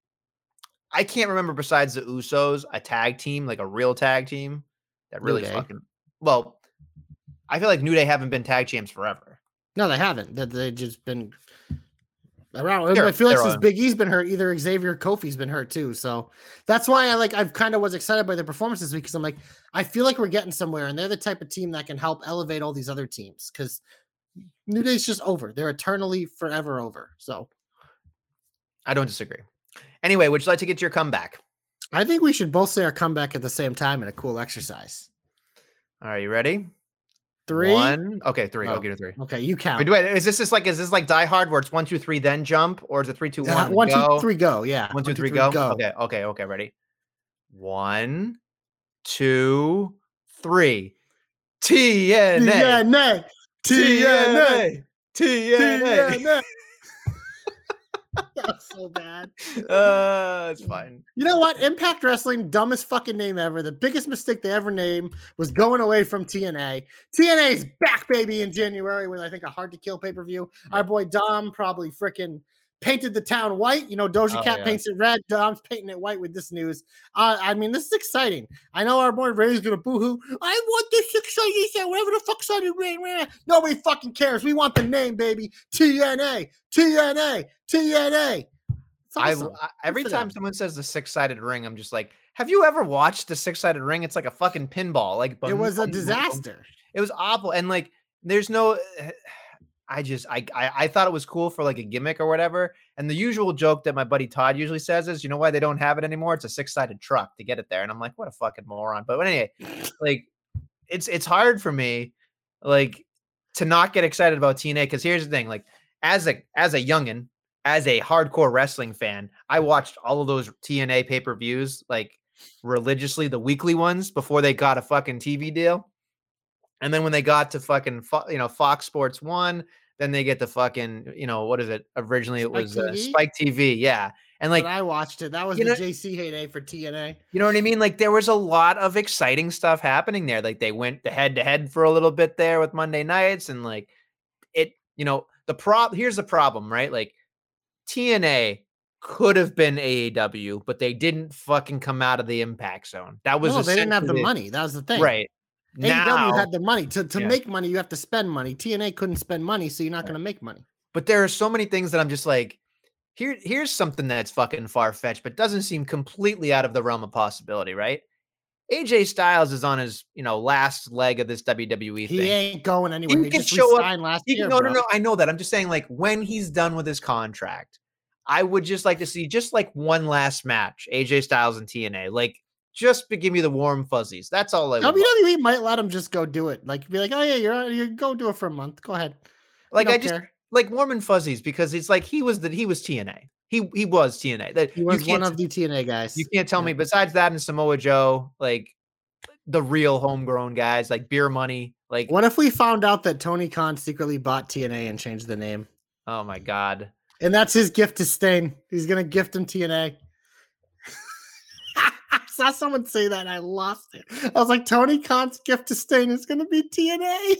I can't remember besides the Usos a tag team, like a real tag team that New really Day. fucking well. I feel like New Day haven't been tag champs forever. No, they haven't. They they've just been around. They're- I feel like they're since on. Big E's been hurt, either Xavier or Kofi's been hurt too. So that's why I like I've kind of was excited by their performance this week because I'm like, I feel like we're getting somewhere, and they're the type of team that can help elevate all these other teams because New Day's just over. They're eternally forever over. So I don't disagree. Anyway, would you like to get your comeback? I think we should both say our comeback at the same time in a cool exercise. Are you ready? Three. One. Okay, three. Oh. I'll get a three. Okay, you count. Wait, wait, is this just like is this like Die Hard where it's one, two, three, then jump, or is it three, two, one, Uh, and one, two, go? three, go. Yeah. One, two, three, go. Okay, okay, okay. Ready? One, two, three. T N A. T N A. T N A. T N A. T N A. That's so bad. Uh, it's fine. You know what? Impact Wrestling, dumbest fucking name ever. The biggest mistake they ever named was going away from T N A. T N A is back, baby, in January with, I think, a Hard to Kill pay-per-view. Our boy Dom probably freaking painted the town white. You know, Doja Oh, Cat yeah. paints it red. Dom's painting it white with this news. Uh, I mean, this is exciting. I know our boy Ray's going to boo-hoo. I want this exciting shit, whatever the fuck's on it, Ray. Ray. Nobody fucking cares. We want the name, baby. T N A. T N A. T N A. It's I, awesome. I every for time them. someone says the six-sided ring, I'm just like, have you ever watched the six-sided ring? It's like a fucking pinball. Like It was a boom, boom, boom. disaster. It was awful, and like, there's no. I just I, I I thought it was cool for like a gimmick or whatever. And the usual joke that my buddy Todd usually says is, you know why they don't have it anymore? It's a six-sided truck to get it there. And I'm like, what a fucking moron. But anyway, like, it's it's hard for me, like, to not get excited about T N A because here's the thing, like, as a as a youngin, as a hardcore wrestling fan, I watched all of those T N A pay-per-views like religiously, the weekly ones before they got a fucking T V deal. And then when they got to fucking, Fo- you know, Fox Sports One, then they get the fucking, you know, what is it? Originally, it Spike was uh, T V? Spike T V. Yeah. And Like like, I watched it. That was you the know- J C heyday for T N A. you know what I mean? Like there was a lot of exciting stuff happening there. Like they went to head to head for a little bit there with Monday nights. And like it, you know, the prob here's the problem, right? Like T N A could have been A E W, but they didn't fucking come out of the impact zone. That was No, they didn't have the essentially- money. That was the thing. Right. A E W Now, had the money. To, to Yeah. make money, you have to spend money. T N A couldn't spend money, so you're not going to make money. but there are so many things that I'm just like, here, here's something that's fucking far fetched, but doesn't seem completely out of the realm of possibility, right? A J Styles is on his, you know, last leg of this W W E He thing. ain't going anywhere. He He can just show up- resigned last He- year. no, bro. no, no. I know that. I'm just saying, like, when he's done with his contract, I would just like to see just like one last match, A J Styles and T N A. Like, just to give me the warm fuzzies. That's all I would W want. W E might let him just go do it. Like, be like, oh yeah, you're you go do it for a month. Go ahead. Like I don't just care. like Warm and Fuzzies because it's like he was the he was T N A. He he was T N A. That He you was one can't of the T N A guys. you can't tell Yeah. me besides that and Samoa Joe, like the real homegrown guys, like Beer Money, like What if we found out that Tony Khan secretly bought T N A and changed the name? oh my god. And that's his gift to Stain. He's gonna gift him T N A. I saw someone say that and I lost it. I was like, Tony Khan's gift to Stain is gonna be T N A.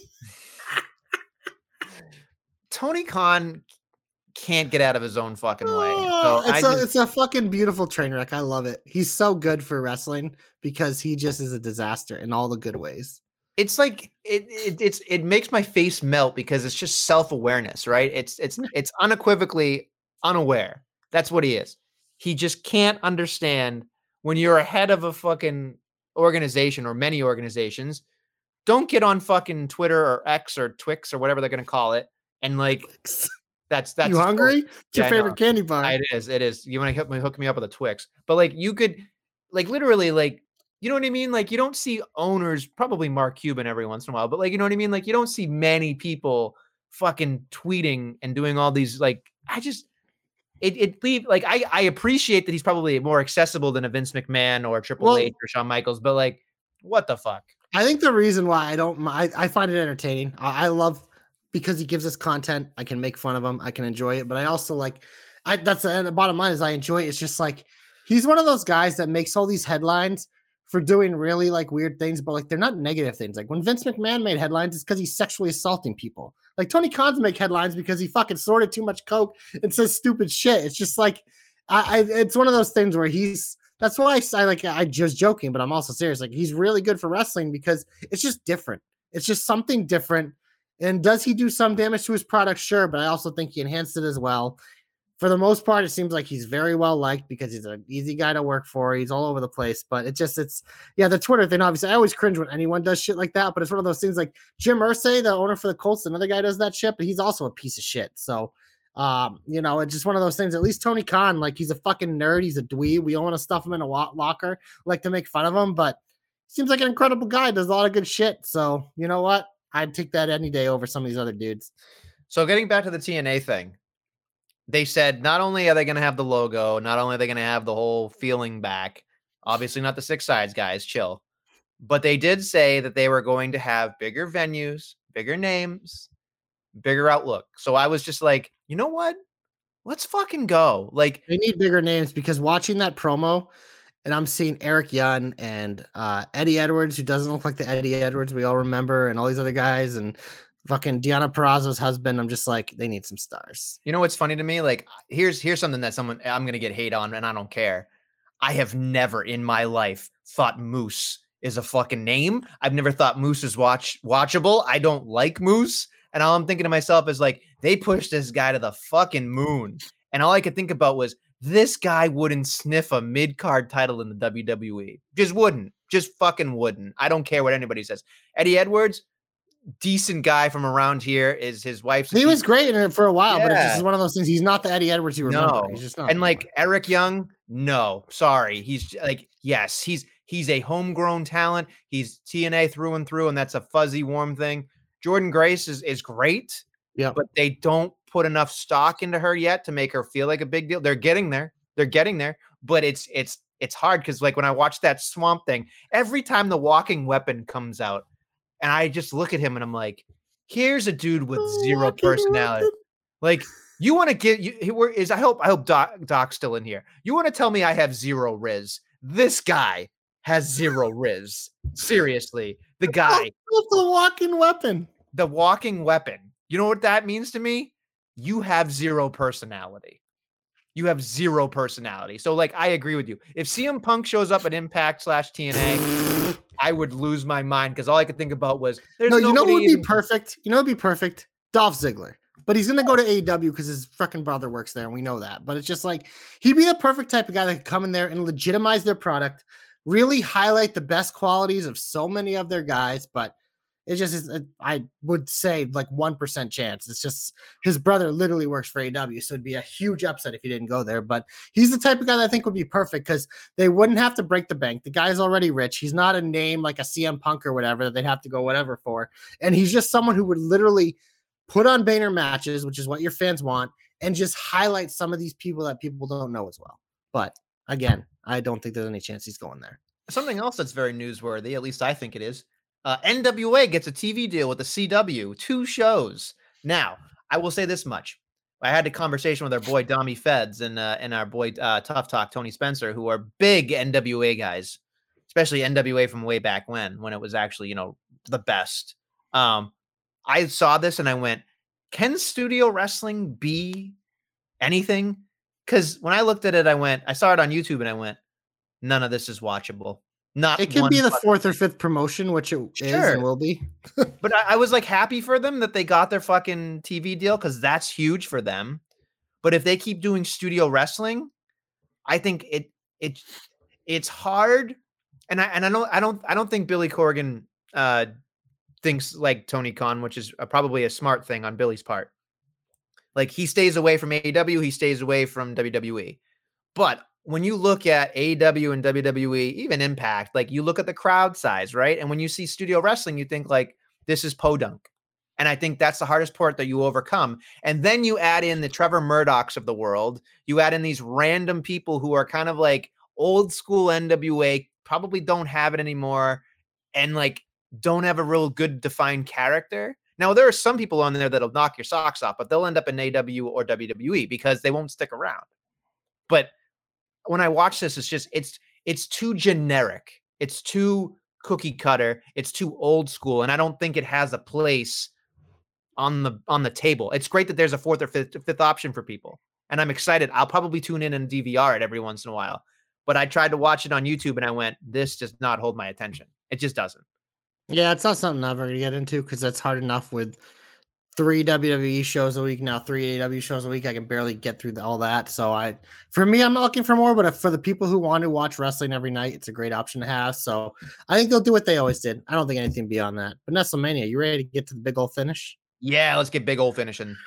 Tony Khan can't get out of his own fucking way. Oh, So it's I a just, it's a fucking beautiful train wreck. I love it. He's so good for wrestling because he just is a disaster in all the good ways. it's like it, it it's it makes my face melt because it's just self-awareness, right? It's it's it's unequivocally unaware. That's what he is. He just can't understand when you're ahead of a fucking organization or many organizations. Don't get on fucking Twitter or X or Twix or whatever they're gonna call it, and like that's that's You hungry? It's Yeah, your I know. favorite candy bar. It is. It is. You want to hook me, hook me up with a Twix, but like you could, like literally, like you know what I mean. Like you don't see owners, probably Mark Cuban every once in a while, but like you know what I mean. Like you don't see many people fucking tweeting and doing all these. Like I just, it it leave like I I appreciate that he's probably more accessible than a Vince McMahon or Triple Well- H or Shawn Michaels, but like what the fuck? I think the reason why I don't, I, I find it entertaining. I, I love because he gives us content. I can make fun of him. I can enjoy it, but I also like, I that's the, the bottom line is I enjoy it. It's just like he's one of those guys that makes all these headlines for doing really like weird things, but like they're not negative things. Like when Vince McMahon made headlines, it's because he's sexually assaulting people. Like Tony Khan's make headlines because he fucking snorted too much coke and says stupid shit. It's just like I, I it's one of those things where he's. That's why I, I like I just joking, but I'm also serious. Like he's really good for wrestling because it's just different. It's just something different. And does he do some damage to his product? Sure, but I also think he enhanced it as well. For the most part, it seems like he's very well liked because he's an easy guy to work for. He's all over the place, but it just it's yeah, the Twitter thing. Obviously, I always cringe when anyone does shit like that, but it's one of those things like Jim Irsay, the owner for the Colts, another guy does that shit, but he's also a piece of shit. So Um, you know, it's just one of those things. At least Tony Khan, like he's a fucking nerd, he's a dweeb. We don't want to stuff him in a wa- locker, like to make fun of him, but he seems like an incredible guy, does a lot of good shit. So you know what? I'd take that any day over some of these other dudes. So getting back to the T N A thing, they said not only are they going to have the logo, not only are they going to have the whole feeling back, obviously not the six sides, guys, chill, but they did say that they were going to have bigger venues, bigger names, bigger outlook. So I was just like, you know what? Let's fucking go. Like They need bigger names because watching that promo, and I'm seeing Eric Young and uh, Eddie Edwards, who doesn't look like the Eddie Edwards we all remember, and all these other guys, and fucking Deanna Purrazzo's husband. I'm just like, they need some stars. You know what's funny to me? Like here's here's something that someone I'm gonna get hate on, and I don't care. I have never in my life thought Moose is a fucking name. I've never thought Moose is watch watchable. I don't like Moose. And all I'm thinking to myself is like, they pushed this guy to the fucking moon. And all I could think about was this guy wouldn't sniff a mid-card title in the W W E. Just wouldn't. Just fucking wouldn't. I don't care what anybody says. Eddie Edwards, decent guy from around here. Is his wife's. He was great in it for a while, but it's Yeah. just one of those things. He's not the Eddie Edwards you remember. No. He's just not. And like Eric Young, no, sorry. He's like, yes, he's he's a homegrown talent. He's T N A through and through, and that's a fuzzy, warm thing. Jordan Grace is, is great, yeah, but they don't put enough stock into her yet to make her feel like a big deal. They're getting there. They're getting there, but it's it's it's hard because like when I watch that Swamp Thing, every time the walking weapon comes out, and I just look at him and I'm like, here's a dude with zero personality. Like you want to get you he- where is I hope I hope Doc Doc's still in here. You want to tell me I have zero Riz? This guy has zero Riz. Seriously, the guy, What's the walking weapon? the walking weapon. You know what that means to me? You have zero personality. You have zero personality. So, like, I agree with you. If C M Punk shows up at Impact slash T N A, I would lose my mind because all I could think about was there's No, you know nobody what would be even- perfect? You know what would be perfect? Dolph Ziggler. But he's gonna go to A E W because his freaking brother works there, and we know that. But it's just like he'd be the perfect type of guy that could come in there and legitimize their product, really highlight the best qualities of so many of their guys. But it just is, it, I would say like one percent chance. It's just his brother literally works for A E W, so it'd be a huge upset if he didn't go there. But he's the type of guy that I think would be perfect because they wouldn't have to break the bank. The guy's already rich. He's not a name like a C M Punk or whatever that they'd have to go whatever for. And he's just someone who would literally put on banger matches, which is what your fans want, and just highlight some of these people that people don't know as well. But again, I don't think there's any chance he's going there. Something else that's very newsworthy, at least I think it is. Uh, N W A gets a T V deal with the C W, two shows. Now, I will say this much. I had a conversation with our boy Dommy Feds and uh, and our boy uh, Tough Talk Tony Spencer, who are big N W A guys, especially N W A from way back when, when it was actually, you know, the best. Um, I saw this and I went, can studio wrestling be anything? Because when I looked at it, I went, I saw it on YouTube and I went, none of this is watchable. Not it could one be the fucking- fourth or fifth promotion, which it is Sure. and will be. But I, I was like happy for them that they got their fucking T V deal because that's huge for them. But if they keep doing studio wrestling, I think it it it's hard. And I and I don't I don't I don't think Billy Corgan uh, thinks like Tony Khan, which is a, probably a smart thing on Billy's part. Like he stays away from A E W, he stays away from W W E. But when you look at A E W and W W E, even Impact, like you look at the crowd size, right? And when you see studio wrestling, you think like this is podunk. And I think that's the hardest part that you overcome. And then you add in the Trevor Murdochs of the world. You add in these random people who are kind of like old school N W A, probably don't have it anymore, and like don't have a real good defined character. Now, there are some people on there that'll knock your socks off, but they'll end up in A E W or W W E because they won't stick around. But when I watch this, it's just, it's, it's too generic. It's too cookie cutter. It's too old school. And I don't think it has a place on the, on the table. It's great that there's a fourth or fifth, fifth option for people. And I'm excited. I'll probably tune in and D V R it every once in a while, but I tried to watch it on YouTube and I went, this does not hold my attention. It just doesn't. Yeah, it's not something I'm ever gonna get into because that's hard enough with three W W E shows a week now, three A E W shows a week. I can barely get through the, all that. So I, for me, I'm not looking for more. But if, for the people who want to watch wrestling every night, it's a great option to have. So I think they'll do what they always did. I don't think anything beyond that. But WrestleMania, you ready to get to the big old finish? Yeah, let's get big old finishing.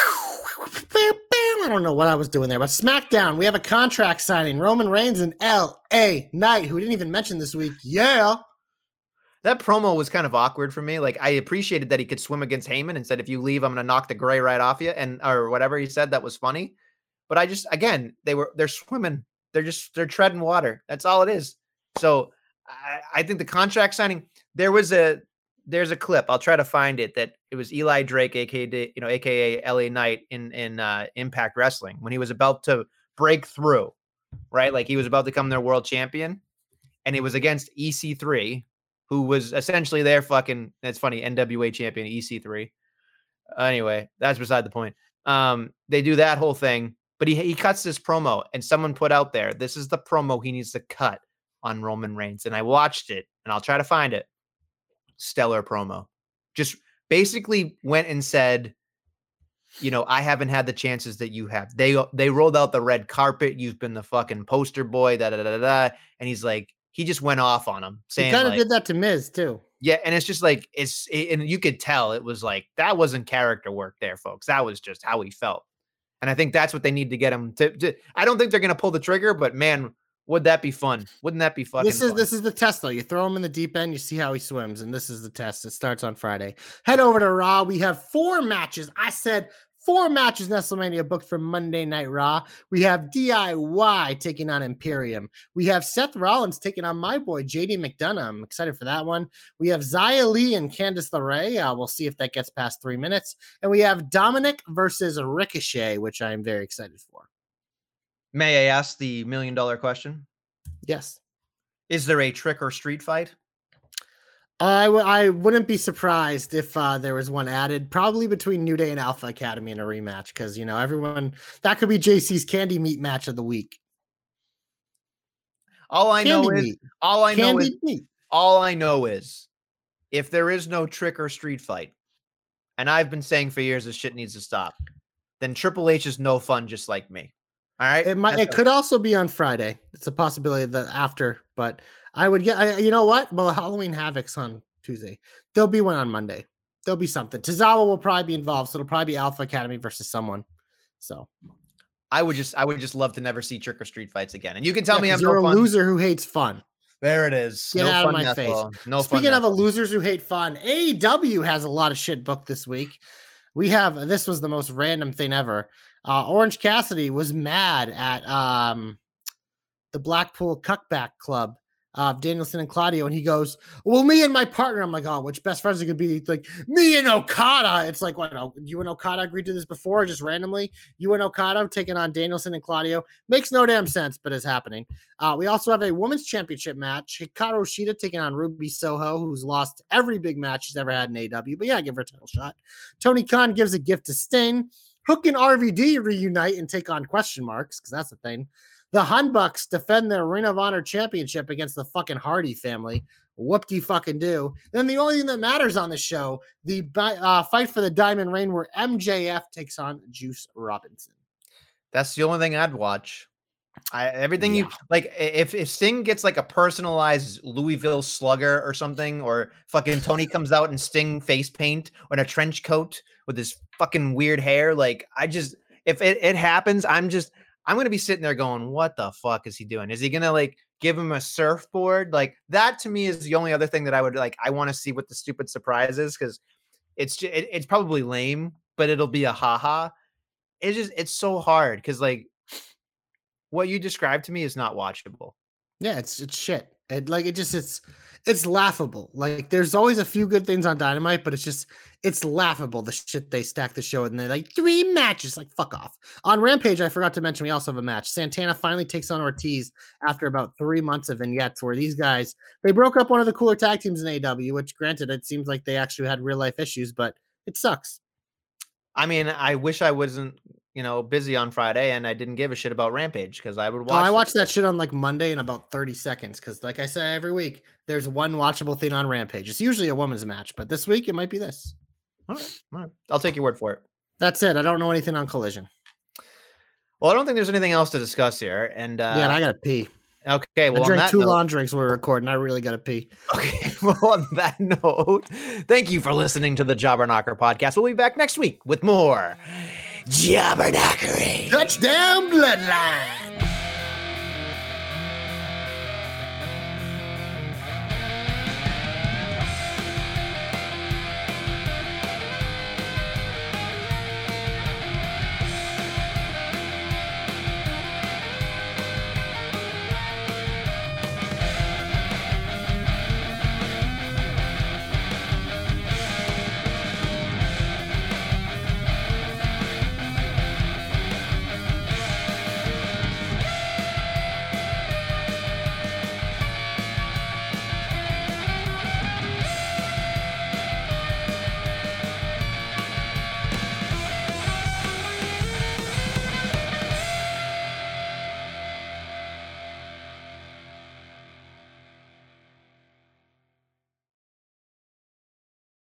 I don't know what I was doing there, but SmackDown, we have a contract signing. Roman Reigns and L A Knight, who we didn't even mention this week. Yeah. That promo was kind of awkward for me. Like, I appreciated that he could swim against Heyman and said, if you leave, I'm going to knock the gray right off you. And, or whatever he said, that was funny. But I just, again, they were, they're swimming. They're just, they're treading water. That's all it is. So I, I think the contract signing, there was a, there's a clip. I'll try to find it that it was Eli Drake, A K A, you know, A K A L A Knight in, in uh, Impact Wrestling when he was about to break through, right? Like he was about to become their world champion and it was against E C three, who was essentially their fucking, that's funny, N W A champion, E C three. Anyway, that's beside the point. Um, they do that whole thing, but he, he cuts this promo and someone put out there, this is the promo he needs to cut on Roman Reigns. And I watched it and I'll try to find it. Stellar promo. Just basically went and said, you know, I haven't had the chances that you have. They, they rolled out the red carpet. You've been the fucking poster boy, da, da, da, da, da. And he's like, he just went off on him saying, he kind of like, did that to Miz too. Yeah. And it's just like, it's, it, and you could tell it was like, that wasn't character work there, folks. That was just how he felt. And I think that's what they need to get him to, to I don't think they're going to pull the trigger, but man, would that be fun? Wouldn't that be fucking This is fun? this is the test though. You throw him in the deep end, you see how he swims, and this is the test. It starts on Friday. Head over to Raw. We have four matches. I said four matches. WrestleMania booked for Monday Night Raw. We have D I Y taking on Imperium. We have Seth Rollins taking on my boy J D McDonough. I'm excited for that one. We have Xia Li and Candice LeRae. Uh, we'll see if that gets past three minutes. And we have Dominic versus Ricochet, which I am very excited for. May I ask the million dollar question? Yes. Is there a trick or street fight? I, w- I wouldn't be surprised if uh, there was one added, probably between New Day and Alpha Academy in a rematch, because, you know, everyone, that could be J C's Candy Meat match of the week. All I know Candy is, meat. all I know is, Candy meat. all I know is, if there is no trick or street fight, and I've been saying for years this shit needs to stop, then Triple H is no fun, just like me. All right. It might. That's It could also be on Friday. It's a possibility that after, but I would get. I, you know what? Well, Halloween Havoc's on Tuesday. There'll be one on Monday. There'll be something. Tozawa will probably be involved, so it'll probably be Alpha Academy versus someone. So I would just, I would just love to never see trick or street fights again. And you can tell yeah, me I'm you're no a fun. loser who hates fun. There it is. Get no out of fun my face. all. No Speaking fun of a losers who hate fun, A E W has a lot of shit booked this week. we have this was the most random thing ever. Uh, Orange Cassidy was mad at um, the Blackpool Cuckback Club of uh, Danielson and Claudio, and he goes, "Well, me and my partner." I'm like, "Oh, which best friends are gonna be?" Like, me and Okada. It's like, what? You and Okada agreed to this before, just randomly? You and Okada taking on Danielson and Claudio makes no damn sense, but it's happening. Uh, we also have a women's championship match: Hikaru Shida taking on Ruby Soho, who's lost every big match she's ever had in A E W. But yeah, give her a title shot. Tony Khan gives a gift to Sting. Hook and R V D reunite and take on question marks, because that's the thing. The Hunbucks defend their Ring of Honor championship against the fucking Hardy family. Whoop-de fucking do. Then the only thing that matters on the show, the uh, fight for the Diamond Ring, where M J F takes on Juice Robinson. That's the only thing I'd watch. I, everything yeah. you like, if, if Sting gets like a personalized Louisville Slugger or something, or fucking Tony comes out in Sting face paint or in a trench coat with his fucking weird hair, like I just, if it, it happens, I'm just, I'm going to be sitting there going, what the fuck is he doing? Is he going to like give him a surfboard? Like that to me is the only other thing that I would like. I want to see what the stupid surprise is, because it's just, it, it's probably lame, but it'll be a haha. It's just, it's so hard because like what you described to me is not watchable. Yeah, it's it's shit. It like it just it's it's laughable. Like there's always a few good things on Dynamite, but it's just it's laughable the shit they stack the show, and they're like three matches. Like fuck off. On Rampage, I forgot to mention we also have a match. Santana finally takes on Ortiz after about three months of vignettes where these guys they broke up one of the cooler tag teams in A E W, which granted it seems like they actually had real life issues, but it sucks. I mean, I wish I wasn't, you know, busy on Friday and I didn't give a shit about Rampage because I would watch. Oh, I watched that shit on like Monday in about thirty seconds because, like I say every week, there's one watchable thing on Rampage. It's usually a women's match, but this week it might be this. All right, all right. I'll take your word for it. That's it. I don't know anything on Collision. Well, I don't think there's anything else to discuss here. And uh, yeah, and I gotta pee. Okay, well, I drank two note, long drinks while we we're recording. I really gotta pee. Okay, well, on that note, thank you for listening to the Jobber Knocker podcast. We'll be back next week with more Jobber Knockery. Touchdown Bloodline.